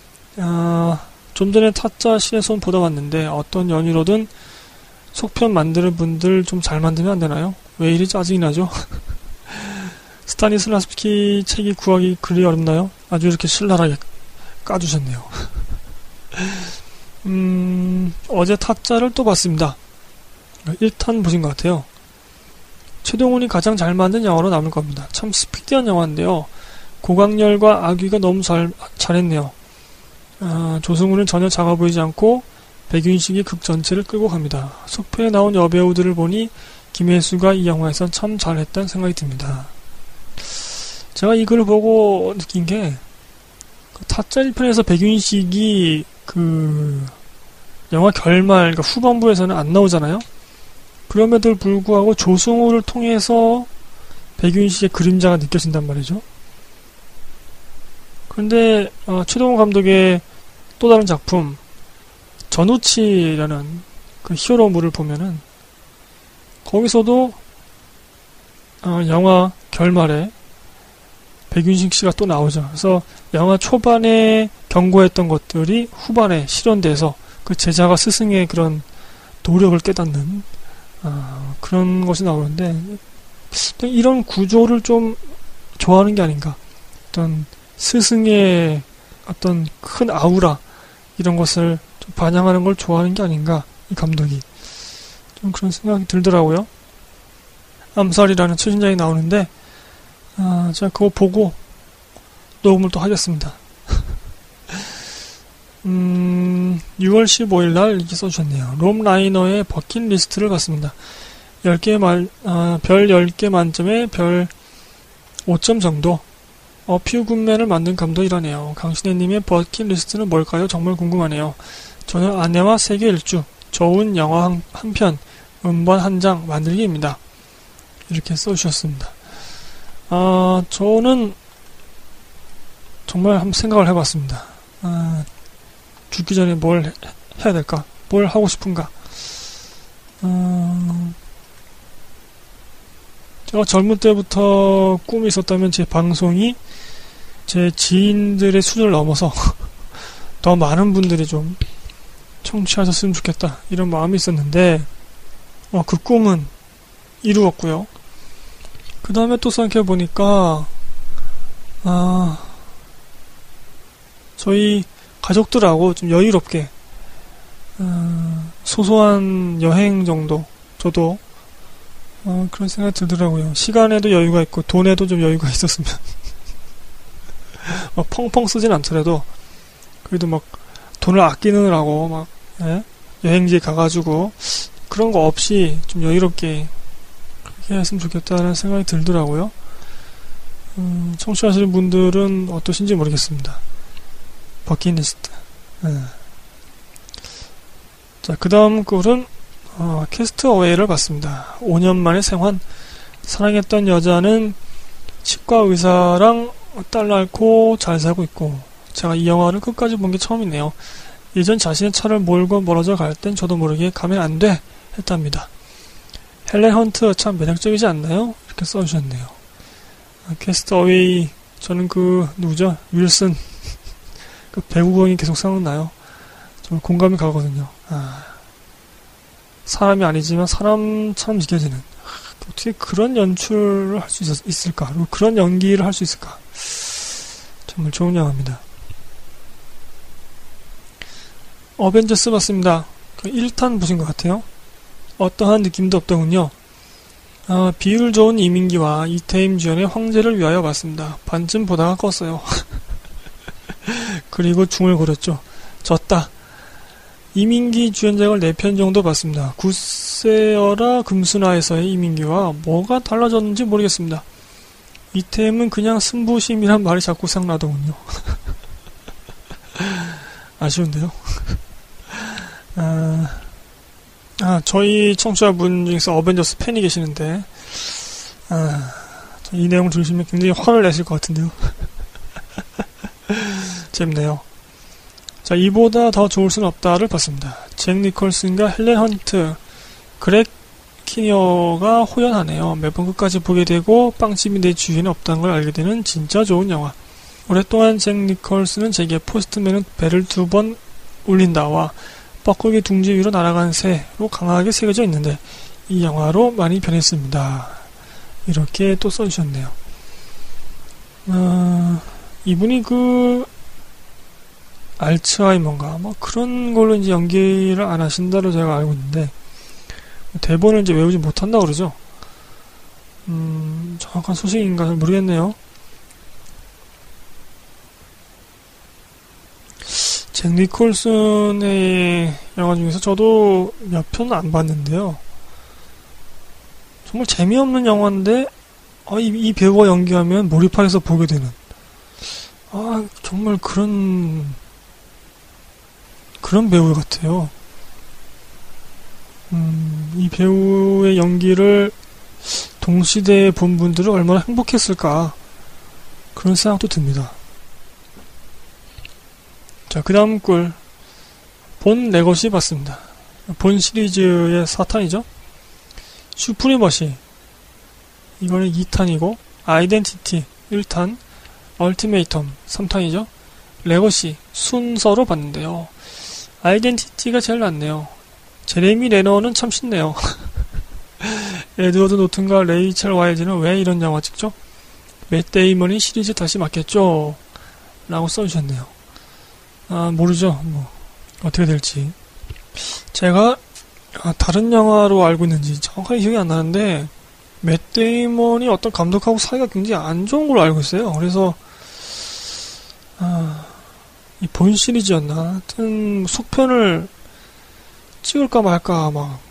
좀 전에 타짜 신의 손 보다 왔는데 어떤 연유로든 속편 만드는 분들 좀 잘 만들면 안 되나요? 왜 이리 짜증이 나죠? 스타니슬라스키 책이 구하기 그리 어렵나요? 아주 이렇게 신랄하게 까주셨네요. 어제 타짜를 또 봤습니다. 1탄 보신 것 같아요. 최동훈이 가장 잘 만든 영화로 남을 겁니다. 참 스피디한 영화인데요. 고강렬과 악귀가 너무 잘했네요. 조승우는 전혀 작아 보이지 않고 백윤식이 극 전체를 끌고 갑니다. 속편에 나온 여배우들을 보니 김혜수가 이 영화에선 참 잘했다는 생각이 듭니다. 제가 이 글을 보고 느낀 게 타짜 1편에서 백윤식이 그 영화 결말 그러니까 후반부에서는 안 나오잖아요. 그럼에도 불구하고 조승우를 통해서 백윤식의 그림자가 느껴진단 말이죠. 그런데 최동훈 감독의 또 다른 작품 전우치라는 그 히어로물을 보면은 거기서도 영화 결말에 백윤식 씨가 또 나오죠. 그래서 영화 초반에 경고했던 것들이 후반에 실현돼서 그 제자가 스승의 그런 노력을 깨닫는 그런 것이 나오는데 이런 구조를 좀 좋아하는 게 아닌가. 어떤 스승의 어떤 큰 아우라 이런 것을 좀 반영하는 걸 좋아하는 게 아닌가 이 감독이 좀 그런 생각이 들더라고요. 암살이라는 최신작이 나오는데 제가 그거 보고 녹음을 또 하겠습니다. 6월 15일 날 이렇게 써주셨네요. 롬 라이너의 버킷리스트를 봤습니다. 별 10개 만점에 별 5점 정도. 어퓨 굿맨을 만든 감독이라네요. 강신혜님의 버킷리스트는 뭘까요? 정말 궁금하네요. 저는 아내와 세계 일주, 좋은 영화 한 편, 음반 한 장 만들기입니다. 이렇게 써주셨습니다. 저는 정말 한번 생각을 해봤습니다. 죽기 전에 뭘 해야 될까? 뭘 하고 싶은가? 제가 젊을 때부터 꿈이 있었다면 제 방송이 제 지인들의 수준을 넘어서 더 많은 분들이 좀 청취하셨으면 좋겠다 이런 마음이 있었는데 그 꿈은 이루었고요. 그 다음에 또 생각해보니까 저희 가족들하고 좀 여유롭게 소소한 여행 정도 저도 그런 생각이 들더라고요. 시간에도 여유가 있고 돈에도 좀 여유가 있었으면 펑펑 쓰진 않더라도 그래도 막 돈을 아끼느라고 막 여행지에 가가지고 그런 거 없이 좀 여유롭게 그렇게 했으면 좋겠다는 생각이 들더라고요. 청취하시는 분들은 어떠신지 모르겠습니다. 버킷리스트. 자, 그 다음 글은 캐스트어웨이를 봤습니다. 5년 만에 생환. 사랑했던 여자는 치과 의사랑 딸 낳고 잘 살고 있고 제가 이 영화를 끝까지 본 게 처음이네요. 예전 자신의 차를 몰고 멀어져 갈 땐 저도 모르게 가면 안 돼 했답니다. 헬렌 헌트 참 매력적이지 않나요? 이렇게 써주셨네요. 캐스트어웨이 저는 누구죠? 윌슨 그 배우공이 계속 생각나요. 정말 공감이 가거든요. 사람이 아니지만 사람처럼 느껴지는 어떻게 그런 연출을 할 수 있을까? 그리고 그런 연기를 할 수 있을까? 정말 좋은 영화입니다. 어벤져스 봤습니다. 1탄 보신 것 같아요. 어떠한 느낌도 없더군요. 비율 좋은 이민기와 이태임 주연의 황제를 위하여 봤습니다. 반쯤 보다가 껐어요. 그리고 중을 고렸죠. 졌다. 이민기 주연작을 4편 정도 봤습니다. 굿세어라 금수나에서의 이민기와 뭐가 달라졌는지 모르겠습니다. 이태임은 그냥 승부심이란 말이 자꾸 생각나더군요. 아쉬운데요. 저희 청취자분 중에서 어벤져스 팬이 계시는데 이 내용을 들으시면 굉장히 화를 내실 것 같은데요. 재밌네요. 자, 이보다 더 좋을 순 없다를 봤습니다. 잭 니콜슨과 헬렌 헌트, 그렉 키니어가 호연하네요. 매번 끝까지 보게 되고 빵집이 내 주위에는 없다는 걸 알게 되는 진짜 좋은 영화. 오랫동안 잭 니콜슨은 제게 포스트맨은 배를 2번 울린다와 뻐꾸기 둥지 위로 날아간 새로 강하게 새겨져 있는데 이 영화로 많이 변했습니다. 이렇게 또 써주셨네요. 이분이 알츠하이머인가 뭐 그런 걸로 이제 연기를 안 하신다로 제가 알고 있는데 대본을 이제 외우지 못한다고 그러죠. 정확한 소식인가 잘 모르겠네요. 잭 니콜슨의 영화 중에서 저도 몇 편은 안 봤는데요. 정말 재미없는 영화인데 이 배우가 연기하면 몰입해서 보게 되는 정말 그런 배우 같아요. 이 배우의 연기를 동시대에 본 분들은 얼마나 행복했을까 그런 생각도 듭니다. 자, 그 다음 꿀 본 레거시 봤습니다. 본 시리즈의 4탄이죠. 슈프리머시 이거는 2탄이고 아이덴티티 1탄 얼티메이텀 3탄이죠. 레거시 순서로 봤는데요. 아이덴티티가 제일 낫네요. 제레미 레너는 참 쉽네요. 에드워드 노튼과 레이첼 와일즈는 왜 이런 영화 찍죠? 맷 데이먼이 시리즈 다시 맡겠죠? 라고 써주셨네요. 모르죠. 뭐 어떻게 될지. 제가 다른 영화로 알고 있는지 정확하게 기억이 안 나는데 맷 데이먼이 어떤 감독하고 사이가 굉장히 안 좋은 걸로 알고 있어요. 그래서 이 본 시리즈였나? 하여튼 속편을 찍을까 말까 막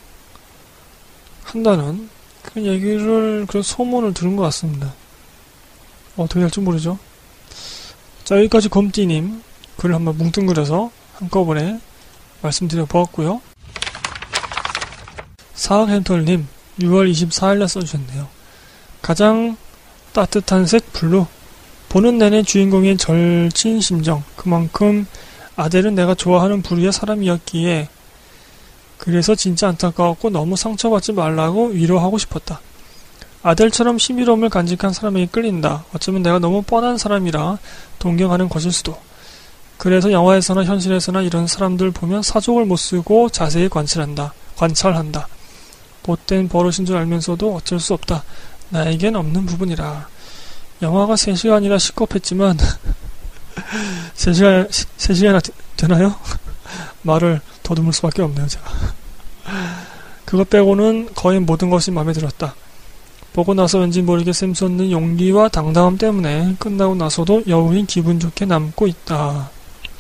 한다는 그런 얘기를 그런 소문을 들은 것 같습니다. 어떻게 될지 모르죠. 자, 여기까지 곰띠님 글을 한번 뭉뚱그려서 한꺼번에 말씀드려 보았고요. 사학햄털님 6월 24일날 써주셨네요. 가장 따뜻한 색 블루. 보는 내내 주인공의 절친 심정. 그만큼 아델은 내가 좋아하는 부류의 사람이었기에 그래서 진짜 안타까웠고 너무 상처받지 말라고 위로하고 싶었다. 아델처럼 신비로움을 간직한 사람에게 끌린다. 어쩌면 내가 너무 뻔한 사람이라 동경하는 것일 수도. 그래서 영화에서나 현실에서나 이런 사람들 보면 사족을 못쓰고 자세히 관찰한다. 못된 버릇인 줄 알면서도 어쩔 수 없다. 나에겐 없는 부분이라. 영화가 3시간이라 시겁했지만 3시간이나 되나요? 말을 더듬을 수밖에 없네요, 제가. 그것 빼고는 거의 모든 것이 마음에 들었다. 보고 나서 왠지 모르게 샘솟는 용기와 당당함 때문에 끝나고 나서도 여운이 기분 좋게 남고 있다.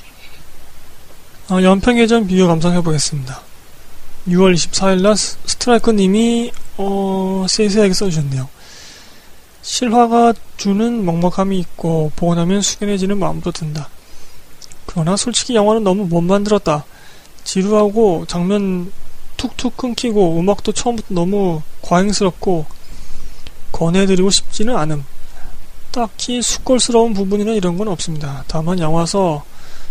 연평해전 비교 감상해보겠습니다. 6월 24일날 스트라이커님이 세세하게 써주셨네요. 실화가 주는 먹먹함이 있고 보고 나면 숙연해지는 마음도 든다. 그러나 솔직히 영화는 너무 못 만들었다. 지루하고 장면 툭툭 끊기고 음악도 처음부터 너무 과잉스럽고 권해드리고 싶지는 않음. 딱히 숫골스러운 부분이나 이런 건 없습니다. 다만 영화에서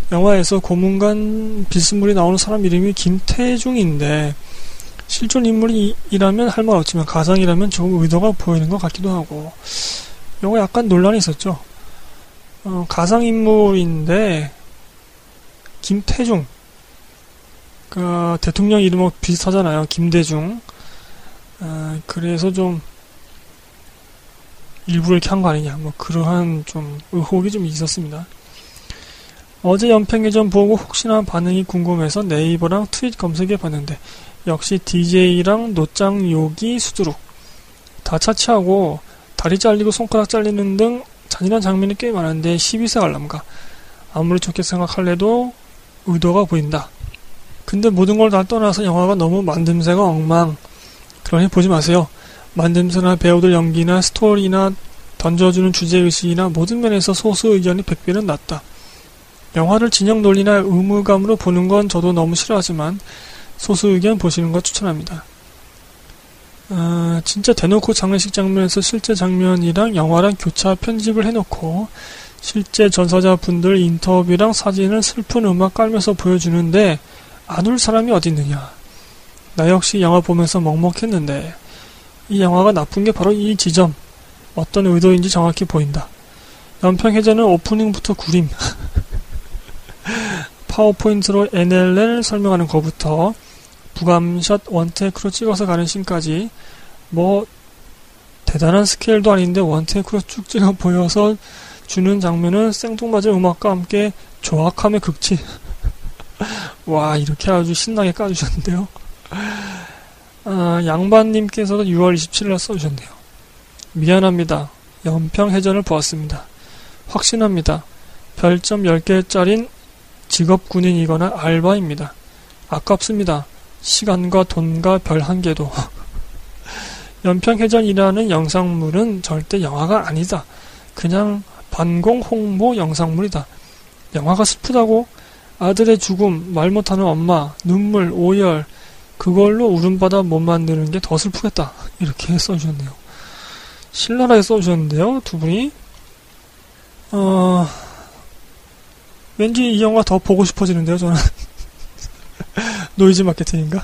고문관 비스물이 나오는 사람 이름이 김태중인데 실존 인물이라면 할 말 없지만 가상이라면 조금 의도가 보이는 것 같기도 하고 요거 약간 논란이 있었죠. 가상인물인데 김태중 대통령 이름하고 비슷하잖아요. 김대중. 그래서 좀 일부러 이렇게 한 거 아니냐 그러한 좀 의혹이 좀 있었습니다. 어제 연평해전 보고 혹시나 반응이 궁금해서 네이버랑 트윗 검색해봤는데 역시 DJ랑 노짱 욕이 수두룩. 다 차치하고 다리 잘리고 손가락 잘리는 등 잔인한 장면이 꽤 많은데 12세 관람가. 아무리 좋게 생각할래도 의도가 보인다. 근데 모든 걸 다 떠나서 영화가 너무 만듦새가 엉망. 그러니 보지 마세요. 만듦새나 배우들 연기나 스토리나 던져주는 주제의식이나 모든 면에서 소수 의견이 100배는 낫다. 영화를 진영 논리나 의무감으로 보는 건 저도 너무 싫어하지만 소수 의견 보시는 거 추천합니다. 진짜 대놓고 장례식 장면에서 실제 장면이랑 영화랑 교차 편집을 해놓고 실제 전사자분들 인터뷰랑 사진을 슬픈 음악 깔면서 보여주는데 안 울 사람이 어딨느냐. 나 역시 영화 보면서 먹먹했는데 이 영화가 나쁜 게 바로 이 지점. 어떤 의도인지 정확히 보인다. 연평해전은 오프닝부터 구림. 파워포인트로 NLL 설명하는 거부터 부감샷 원테이크로 찍어서 가는 씬까지 대단한 스케일도 아닌데 원테이크로 쭉 찍어 보여서 주는 장면은 생뚱맞은 음악과 함께 조악함의 극치. 와, 이렇게 아주 신나게 까주셨는데요. 양반님께서도 6월 27일 써주셨네요. 미안합니다. 연평해전을 보았습니다. 확신합니다. 별점 10개짜린 직업군인이거나 알바입니다. 아깝습니다. 시간과 돈과 별 한 개도. 연평해전이라는 영상물은 절대 영화가 아니다. 그냥 반공 홍보 영상물이다. 영화가 슬프다고? 아들의 죽음, 말 못하는 엄마, 눈물, 오열, 그걸로 울음바다 못 만드는 게 더 슬프겠다. 이렇게 써주셨네요. 신랄하게 써주셨는데요, 두 분이. 왠지 이 영화 더 보고 싶어지는데요, 저는. 노이즈 마케팅인가?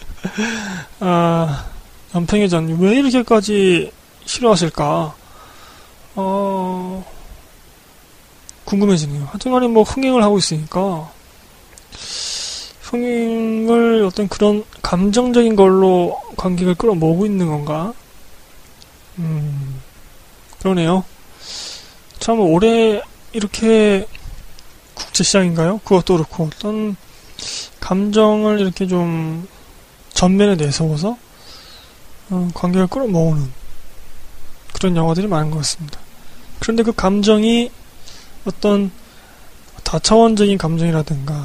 연평해전, 왜 이렇게까지 싫어하실까? 궁금해지네요. 하여튼간에 흥행을 하고 있으니까, 흥행을 어떤 그런 감정적인 걸로 관객을 끌어모으고 있는 건가? 그러네요. 참, 올해 이렇게 국제시장인가요? 그것도 그렇고, 어떤 감정을 이렇게 좀 전면에 내세워서 관객을 끌어모으는 그런 영화들이 많은 것 같습니다. 그런데 그 감정이 어떤 다차원적인 감정이라든가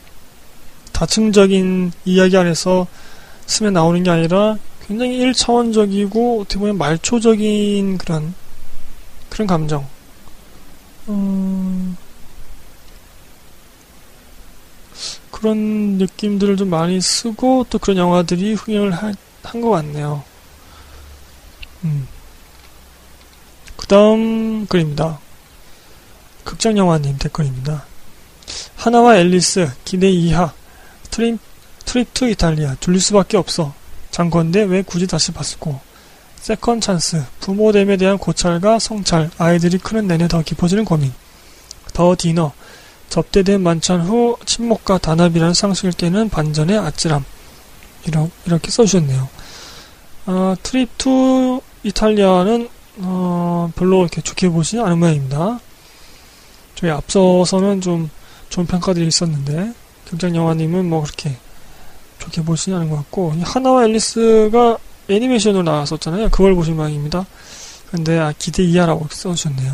다층적인 이야기 안에서 스며 나오는 게 아니라 굉장히 1차원적이고 어떻게 보면 말초적인 그런 감정. 그런 느낌들을 좀 많이 쓰고 또 그런 영화들이 흥행을 한 것 같네요. 다음 글입니다. 극장영화님 댓글입니다. 하나와 앨리스, 기대 이하, 트립 투 이탈리아, 졸릴 수밖에 없어. 장건데 왜 굳이 다시 봤고. 세컨 찬스, 부모됨에 대한 고찰과 성찰, 아이들이 크는 내내 더 깊어지는 고민. 더 디너, 접대된 만찬 후 침묵과 단합이라는 상식을 깨는 반전의 아찔함. 이렇게 써주셨네요. 트립 투 이탈리아는 별로 이렇게 좋게 보시지 않은 모양입니다. 저희 앞서서는 좀 좋은 평가들이 있었는데 극장영화님은 뭐 그렇게 좋게 보시지 않은 것 같고, 하나와 앨리스가 애니메이션으로 나왔었잖아요. 그걸 보신 모양입니다. 근데 기대 이하라고 써주셨네요.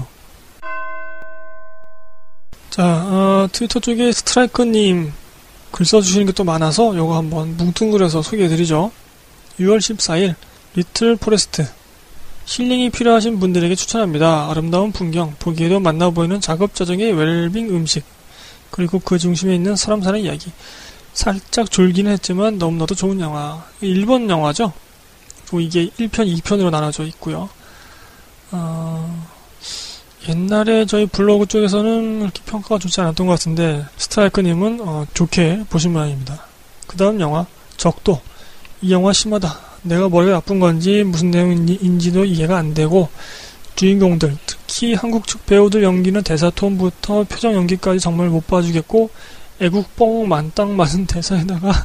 자, 트위터 쪽에 스트라이크님 글 써주시는 게 또 많아서 요거 한번 뭉뚱그려서 소개해드리죠. 6월 14일 리틀 포레스트, 힐링이 필요하신 분들에게 추천합니다. 아름다운 풍경, 보기에도 맛나 보이는 작업자정의 웰빙 음식, 그리고 그 중심에 있는 사람 사는 이야기. 살짝 졸기는 했지만 너무나도 좋은 영화. 일본 영화죠. 그리고 이게 1편, 2편으로 나눠져 있고요. 옛날에 저희 블로그 쪽에서는 그렇게 평가가 좋지 않았던 것 같은데 스트라이크님은 좋게 보신 모양입니다. 그 다음 영화 적도. 이 영화 심하다. 내가 머리가 나쁜 건지 무슨 내용인지도 이해가 안 되고, 주인공들, 특히 한국 측 배우들 연기는 대사 톤부터 표정 연기까지 정말 못 봐주겠고, 애국뽕 만땅 맞은 대사에다가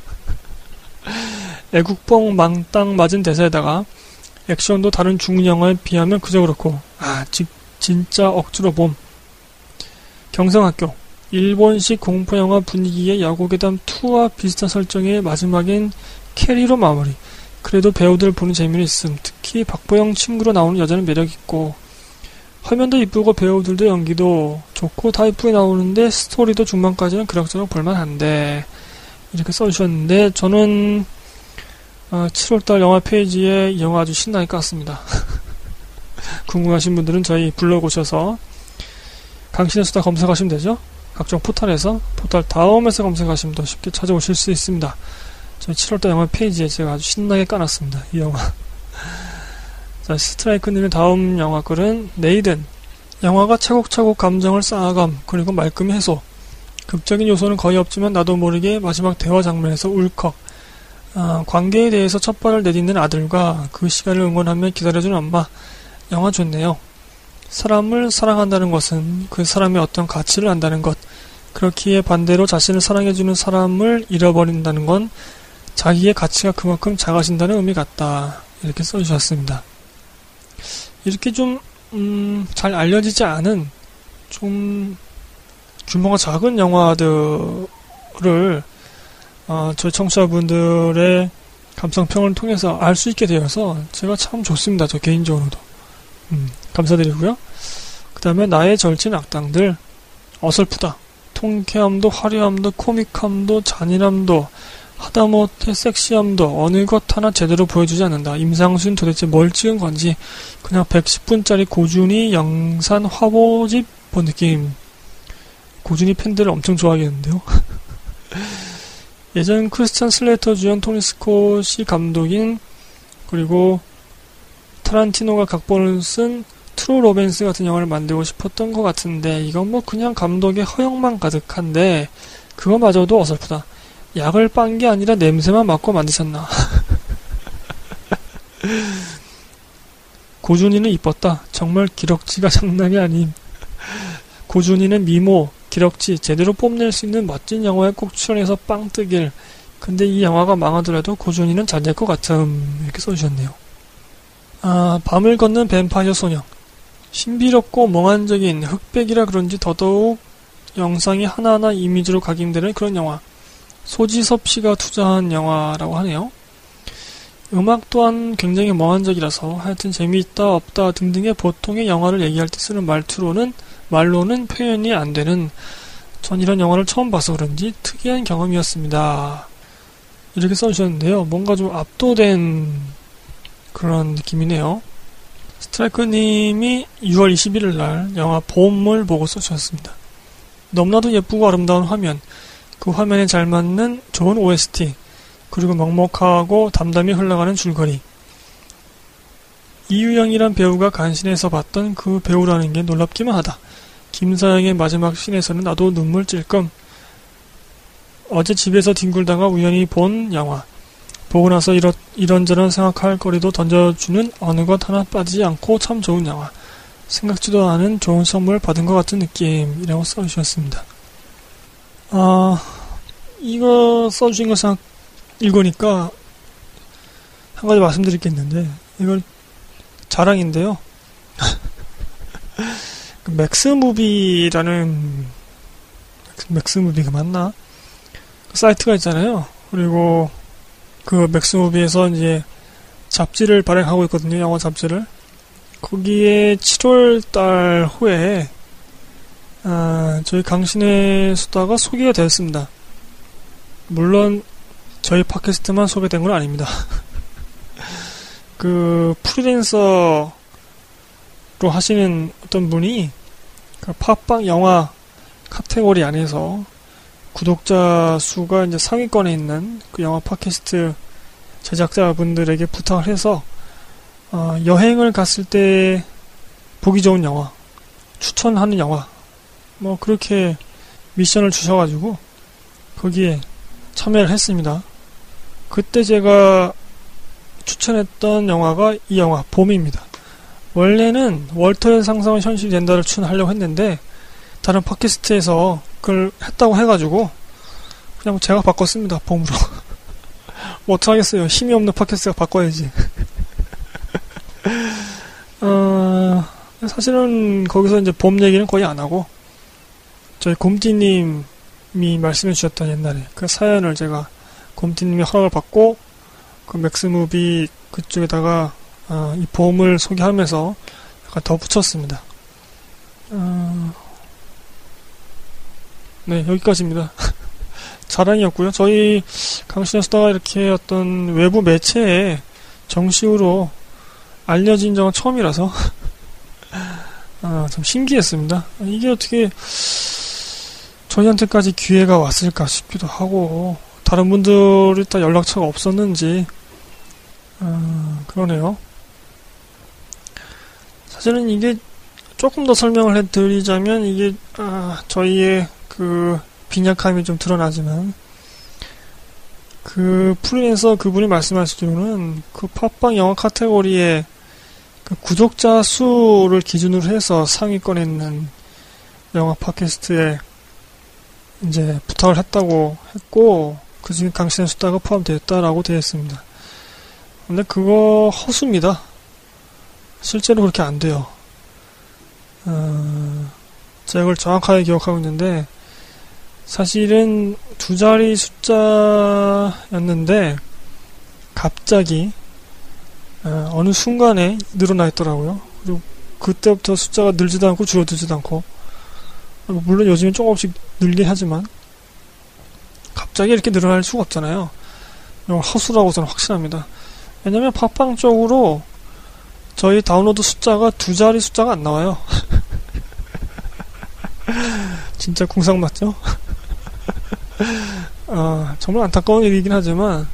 액션도 다른 중국 영화에 비하면 그저 그렇고, 진짜 억지로 봄. 경성학교, 일본식 공포영화 분위기의 야구괴담 2와 비슷한 설정의 마지막엔 캐리로 마무리. 그래도 배우들 보는 재미는 있음. 특히 박보영 친구로 나오는 여자는 매력있고, 화면도 이쁘고 배우들도 연기도 좋고 다 이쁘게 나오는데 스토리도 중반까지는 그럭저럭 볼만한데, 이렇게 써주셨는데 저는 7월달 영화 페이지에 이 영화 아주 신나게 깠습니다. 궁금하신 분들은 저희 블로그 오셔서 강신의 수다 검색하시면 되죠. 각종 포털에서, 포털 다음에서 검색하시면 더 쉽게 찾아오실 수 있습니다. 저희 7월달 영화 페이지에 제가 아주 신나게 까놨습니다. 이 영화. 자, 스트라이크님의 다음 영화 글은 네이든. 영화가 차곡차곡 감정을 쌓아감, 그리고 말끔히 해소. 극적인 요소는 거의 없지만 나도 모르게 마지막 대화 장면에서 울컥. 관계에 대해서 첫 발을 내딛는 아들과 그 시간을 응원하며 기다려주는 엄마. 영화 좋네요. 사람을 사랑한다는 것은 그 사람의 어떤 가치를 안다는 것. 그렇기에 반대로 자신을 사랑해주는 사람을 잃어버린다는 건 자기의 가치가 그만큼 작아진다는 의미 같다. 이렇게 써주셨습니다. 이렇게 좀 잘 알려지지 않은 좀 규모가 작은 영화들을 저희 청취자분들의 감상평을 통해서 알 수 있게 되어서 제가 참 좋습니다. 저 개인적으로도. 감사드리고요. 그 다음에 나의 절친 악당들. 어설프다. 통쾌함도 화려함도 코믹함도 잔인함도 하다못해 섹시함도 어느 것 하나 제대로 보여주지 않는다. 임상수는 도대체 뭘 찍은 건지 그냥 110분짜리 고준이 영산 화보집 본 느낌. 고준이 팬들을 엄청 좋아하겠는데요. 예전 크리스찬 슬레이터 주연 토니 스콧이 감독인, 그리고 타란티노가 각본을 쓴 트루 로맨스 같은 영화를 만들고 싶었던 것 같은데 이건 뭐 그냥 감독의 허영만 가득한데 그거마저도 어설프다. 약을 빤 게 아니라 냄새만 맡고 만드셨나. 고준이는 이뻤다. 정말 기럭지가 장난이 아님. 고준이는 미모, 기럭지 제대로 뽐낼 수 있는 멋진 영화에 꼭 출연해서 빵 뜨길. 근데 이 영화가 망하더라도 고준이는 잘 될 것 같음. 이렇게 써주셨네요. 밤을 걷는 뱀파이어 소녀. 신비롭고 몽환적인 흑백이라 그런지 더더욱 영상이 하나하나 이미지로 각인되는 그런 영화. 소지섭 씨가 투자한 영화라고 하네요. 음악 또한 굉장히 몽환적이라서 하여튼 재미있다 없다 등등의 보통의 영화를 얘기할 때 쓰는 말로는 표현이 안 되는, 전 이런 영화를 처음 봐서 그런지 특이한 경험이었습니다. 이렇게 써주셨는데요. 뭔가 좀 압도된 그런 느낌이네요. 스트라이크님이 6월 21일 날 영화 봄을 보고 써주셨습니다. 너무나도 예쁘고 아름다운 화면, 그 화면에 잘 맞는 좋은 OST, 그리고 먹먹하고 담담히 흘러가는 줄거리. 이유영이란 배우가 간신해서 봤던 그 배우라는 게 놀랍기만 하다. 김사영의 마지막 씬에서는 나도 눈물 찔끔. 어제 집에서 뒹굴다가 우연히 본 영화. 보고 나서 이런저런 생각할 거리도 던져주는 어느 것 하나 빠지지 않고 참 좋은 영화. 생각지도 않은 좋은 선물 받은 것 같은 느낌이라고 써주셨습니다. 이거 써주신 거 생각 읽으니까 한 가지 말씀드릴 게 있는데, 이건 자랑인데요. 맥스무비라는, 맥스무비가 맞나? 그 사이트가 있잖아요. 그리고 그 맥스무비에서 이제 잡지를 발행하고 있거든요. 영화 잡지를. 거기에 7월달 후에 저희 강신의 수다가 소개가 되었습니다. 물론 저희 팟캐스트만 소개된 건 아닙니다. 그 프리랜서로 하시는 어떤 분이 그 팟빵 영화 카테고리 안에서 구독자 수가 이제 상위권에 있는 그 영화 팟캐스트 제작자분들에게 부탁을 해서 여행을 갔을 때 보기 좋은 영화, 추천하는 영화, 뭐 그렇게 미션을 주셔가지고 거기에 참여를 했습니다. 그때 제가 추천했던 영화가 이 영화 봄입니다. 원래는 월터의 상상은 현실이 된다를 추천하려고 했는데 다른 팟캐스트에서 그걸 했다고 해가지고 그냥 제가 바꿨습니다. 봄으로. 뭐 어떡하겠어요. 힘이 없는 팟캐스트가 바꿔야지. 사실은 거기서 이제 봄 얘기는 거의 안 하고 저희 곰띠님이 말씀해 주셨던 옛날에 그 사연을 제가 곰띠님의 허락을 받고 그 맥스무비 그쪽에다가 이 봄을 소개하면서 약간 더 붙였습니다. 네, 여기까지입니다. 자랑이었고요. 저희 강신의 수다가 이렇게 어떤 외부 매체에 정식으로 알려진 적은 처음이라서 참 신기했습니다. 이게 어떻게 저희한테까지 기회가 왔을까 싶기도 하고 다른 분들이 다 연락처가 없었는지 그러네요. 사실은 이게 조금 더 설명을 해드리자면 이게 저희의 그 빈약함이 좀 드러나지만 그 프리랜서 그분이 말씀하시기로는 그 팟빵 영화 카테고리에 그 구독자 수를 기준으로 해서 상위권에 있는 영화 팟캐스트에 이제 부탁을 했다고 했고 그 중에 강신의 수다가 포함되었다라고 되어 있습니다. 근데 그거 허수입니다. 실제로 그렇게 안 돼요. 제가 그걸 정확하게 기억하고 있는데 사실은 두 자리 숫자였는데 갑자기 어느 순간에 늘어나 있더라고요. 그리고 그때부터 숫자가 늘지도 않고 줄어들지도 않고 물론 요즘엔 조금씩 늘긴 하지만 갑자기 이렇게 늘어날 수가 없잖아요. 이건 허수라고 저는 확신합니다. 왜냐면 팟빵 쪽으로 저희 다운로드 숫자가 두 자리 숫자가 안 나와요. 진짜 궁상 맞죠? 정말 안타까운 일이긴 하지만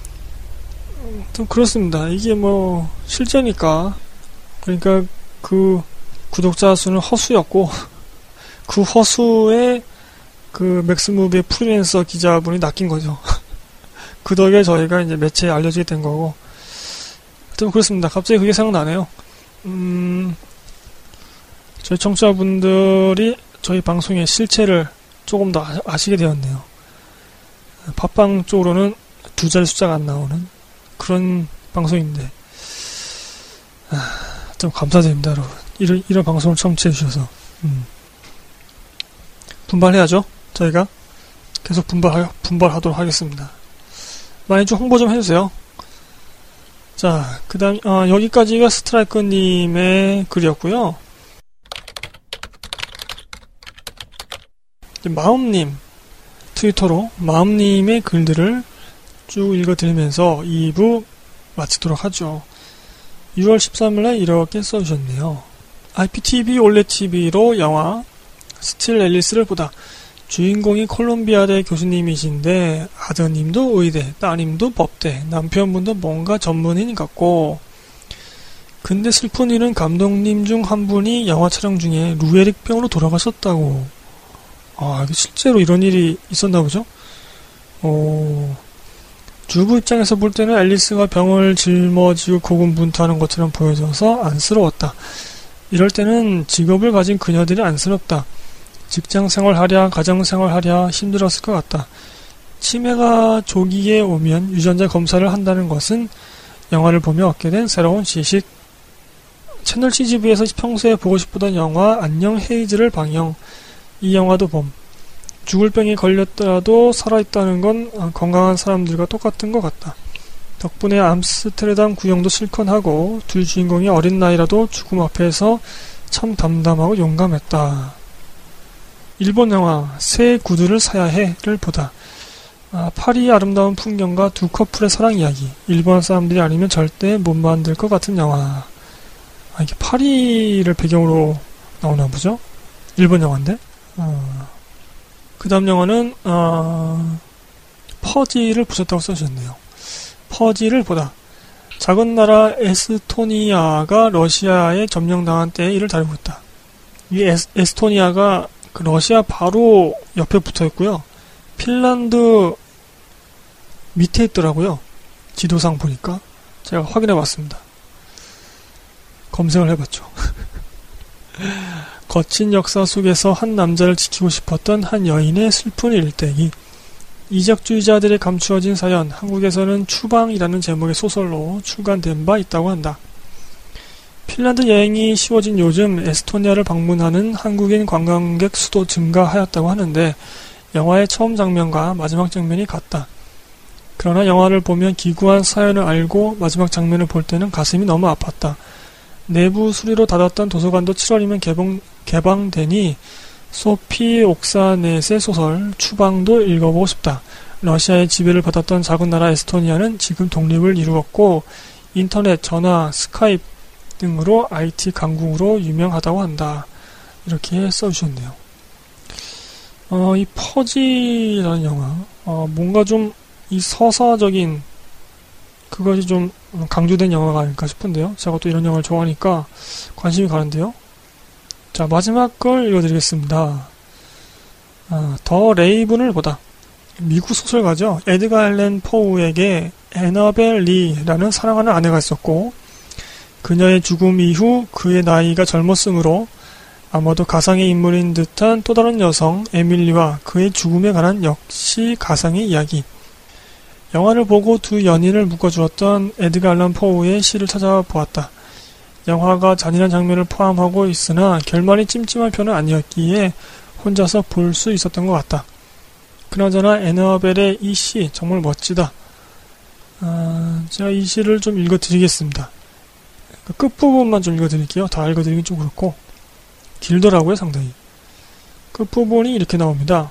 좀 그렇습니다. 이게 뭐 실제니까. 그러니까 그 구독자 수는 허수였고 그 허수에 그 맥스무비의 프리랜서 기자분이 낚인 거죠. 그 덕에 저희가 이제 매체에 알려지게 된 거고. 하여튼 그렇습니다. 갑자기 그게 생각나네요. 저희 청취자분들이 저희 방송의 실체를 조금 더 아시게 되었네요. 팟빵 쪽으로는 두 자리 숫자가 안 나오는 그런 방송인데 좀 감사드립니다, 여러분. 이런 방송을 청취해 주셔서 분발해야죠. 저희가 계속 분발하도록 하겠습니다. 많이 좀 홍보 좀 해주세요. 자, 그 다음 여기까지가 스트라이커님의 글이었고요. 마음님 트위터로 마음님의 글들을 쭉 읽어드리면서 2부 마치도록 하죠. 6월 13일에 이렇게 써주셨네요. IPTV 올레TV로 영화 스틸 앨리스를 보다. 주인공이 콜롬비아대 교수님이신데 아드님도 의대, 따님도 법대, 남편분도 뭔가 전문인 같고 근데 슬픈 일은 감독님 중 한 분이 영화 촬영 중에 루에릭 병으로 돌아가셨다고. 이게 실제로 이런 일이 있었나 보죠? 주부 입장에서 볼 때는 앨리스가 병을 짊어지고 고군분투하는 것처럼 보여져서 안쓰러웠다. 이럴 때는 직업을 가진 그녀들이 안쓰럽다. 직장생활하랴 가정생활하랴 힘들었을 것 같다. 치매가 조기에 오면 유전자 검사를 한다는 것은 영화를 보며 얻게 된 새로운 지식. 채널 CGV에서 평소에 보고 싶었던 영화 안녕 헤이즈를 방영. 이 영화도 봄. 죽을 병에 걸렸더라도 살아있다는 건 건강한 사람들과 똑같은 것 같다. 덕분에 암스테르담 구경도 실컷 하고 두 주인공이 어린 나이라도 죽음 앞에서 참 담담하고 용감했다. 일본 영화 새 구두를 사야 해를 보다. 파리의 아름다운 풍경과 두 커플의 사랑 이야기. 일본 사람들이 아니면 절대 못 만들 것 같은 영화. 이게 파리를 배경으로 나오나 보죠? 일본 영화인데? 그 다음 영화는 퍼지를 보셨다고 써주셨네요. 퍼지를 보다. 작은 나라 에스토니아가 러시아에 점령당한 때의 일을 다루고 있다. 이 에스토니아가 그 러시아 바로 옆에 붙어 있고요. 핀란드 밑에 있더라고요. 지도상 보니까. 제가 확인해 봤습니다. 검색을 해봤죠. 거친 역사 속에서 한 남자를 지키고 싶었던 한 여인의 슬픈 일대기. 이적주의자들의 감추어진 사연, 한국에서는 추방이라는 제목의 소설로 출간된 바 있다고 한다. 핀란드 여행이 쉬워진 요즘 에스토니아를 방문하는 한국인 관광객 수도 증가하였다고 하는데 영화의 처음 장면과 마지막 장면이 같다. 그러나 영화를 보면 기구한 사연을 알고 마지막 장면을 볼 때는 가슴이 너무 아팠다. 내부 수리로 닫았던 도서관도 7월이면 개방되니 소피 옥사넷의 소설 추방도 읽어보고 싶다. 러시아의 지배를 받았던 작은 나라 에스토니아는 지금 독립을 이루었고 인터넷, 전화, 스카이프 등으로 IT 강국으로 유명하다고 한다. 이렇게 써주셨네요. 이 퍼지라는 영화, 뭔가 좀 이 서사적인 그것이 좀 강조된 영화가 아닐까 싶은데요. 제가 또 이런 영화를 좋아하니까 관심이 가는데요. 자, 마지막 걸 읽어드리겠습니다. 더 레이븐을 보다. 미국 소설가죠. 에드가 앨런 포우에게 애너벨 리라는 사랑하는 아내가 있었고 그녀의 죽음 이후 그의 나이가 젊었으므로 아마도 가상의 인물인 듯한 또 다른 여성 에밀리와 그의 죽음에 관한 역시 가상의 이야기. 영화를 보고 두 연인을 묶어주었던 에드가 앨런 포우의 시를 찾아보았다. 영화가 잔인한 장면을 포함하고 있으나 결말이 찜찜한 편은 아니었기에 혼자서 볼 수 있었던 것 같다. 그나저나 애너벨의 이 시 정말 멋지다. 제가 이 시를 좀 읽어드리겠습니다. 끝부분만 좀 읽어드릴게요. 다 읽어드리긴 좀 그렇고 길더라고요 상당히. 끝부분이 이렇게 나옵니다.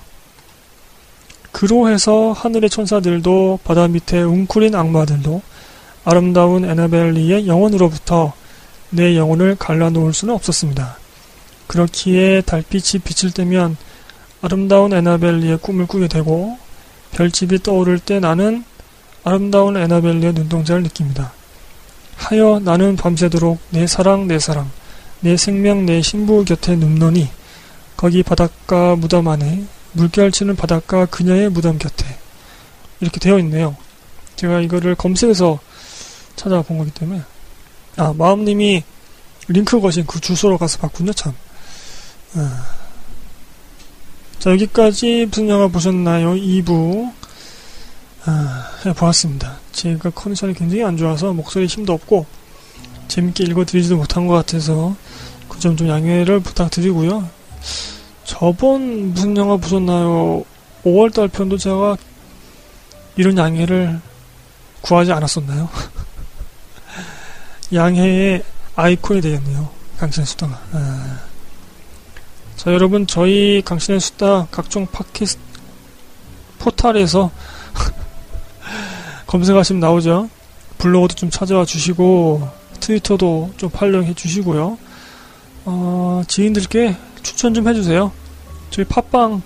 그로해서 하늘의 천사들도 바다 밑에 웅크린 악마들도 아름다운 애너벨리의 영혼으로부터 내 영혼을 갈라놓을 수는 없었습니다. 그렇기에 달빛이 비칠 때면 아름다운 애너벨리의 꿈을 꾸게 되고 별집이 떠오를 때 나는 아름다운 애너벨리의 눈동자를 느낍니다. 하여 나는 밤새도록 내 사랑 내 생명 내 신부 곁에 눕노니 거기 바닷가 무덤 안에 물결치는 바닷가 그녀의 무덤 곁에 이렇게 되어 있네요. 제가 이거를 검색해서 찾아본 거기 때문에 마음님이 링크 거신 그 주소로 가서 봤군요. 참. 자, 여기까지 무슨 영화 보셨나요? 2부 해보았습니다. 제가 컨디션이 굉장히 안 좋아서 목소리에 힘도 없고 재밌게 읽어드리지도 못한 것 같아서 그 점 좀 양해를 부탁드리고요. 저번 무슨 영화 보셨나요? 5월달 편도 제가 이런 양해를 구하지 않았었나요? 양해의 아이콘이 되겠네요. 강신의 수다가. 자, 여러분, 저희 강신의 수다 각종 팟캐스트 포탈에서 검색하시면 나오죠. 블로그도 좀 찾아와 주시고 트위터도 좀 팔로우해 주시고요. 지인들께 추천 좀 해주세요. 저희 팟빵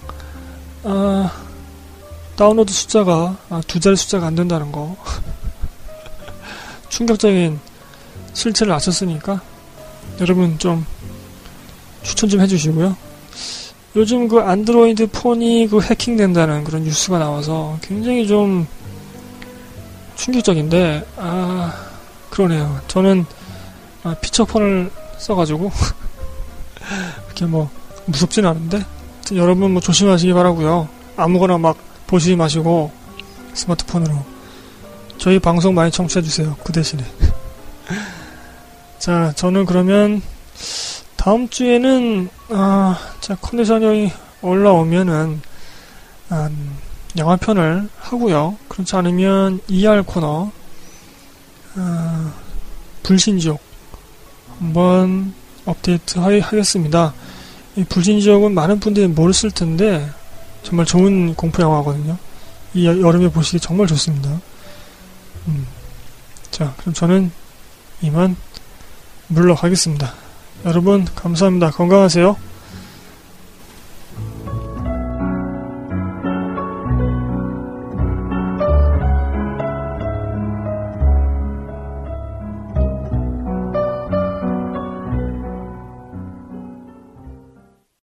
다운로드 숫자가 2자리 숫자가 안 된다는 거 충격적인 실체를 아셨으니까 여러분 좀 추천 좀 해주시고요. 요즘 그 안드로이드 폰이 그 해킹된다는 그런 뉴스가 나와서 굉장히 좀 충격적인데, 그러네요. 저는 피처폰을 써가지고 이렇게 뭐 무섭진 않은데, 여러분 뭐 조심하시기 바라고요. 아무거나 막 보시지 마시고 스마트폰으로 저희 방송 많이 청취해주세요. 그 대신에. 자, 저는 그러면 다음 주에는 자, 컨디션이 올라오면은 영화편을 하고요. 그렇지 않으면 ER 코너 불신지옥 한번 업데이트 하겠습니다. 이 불신지옥은 많은 분들이 모르실 텐데 정말 좋은 공포 영화거든요. 이 여름에 보시기 정말 좋습니다. 자, 그럼 저는 이만 물러가겠습니다. 여러분 감사합니다. 건강하세요.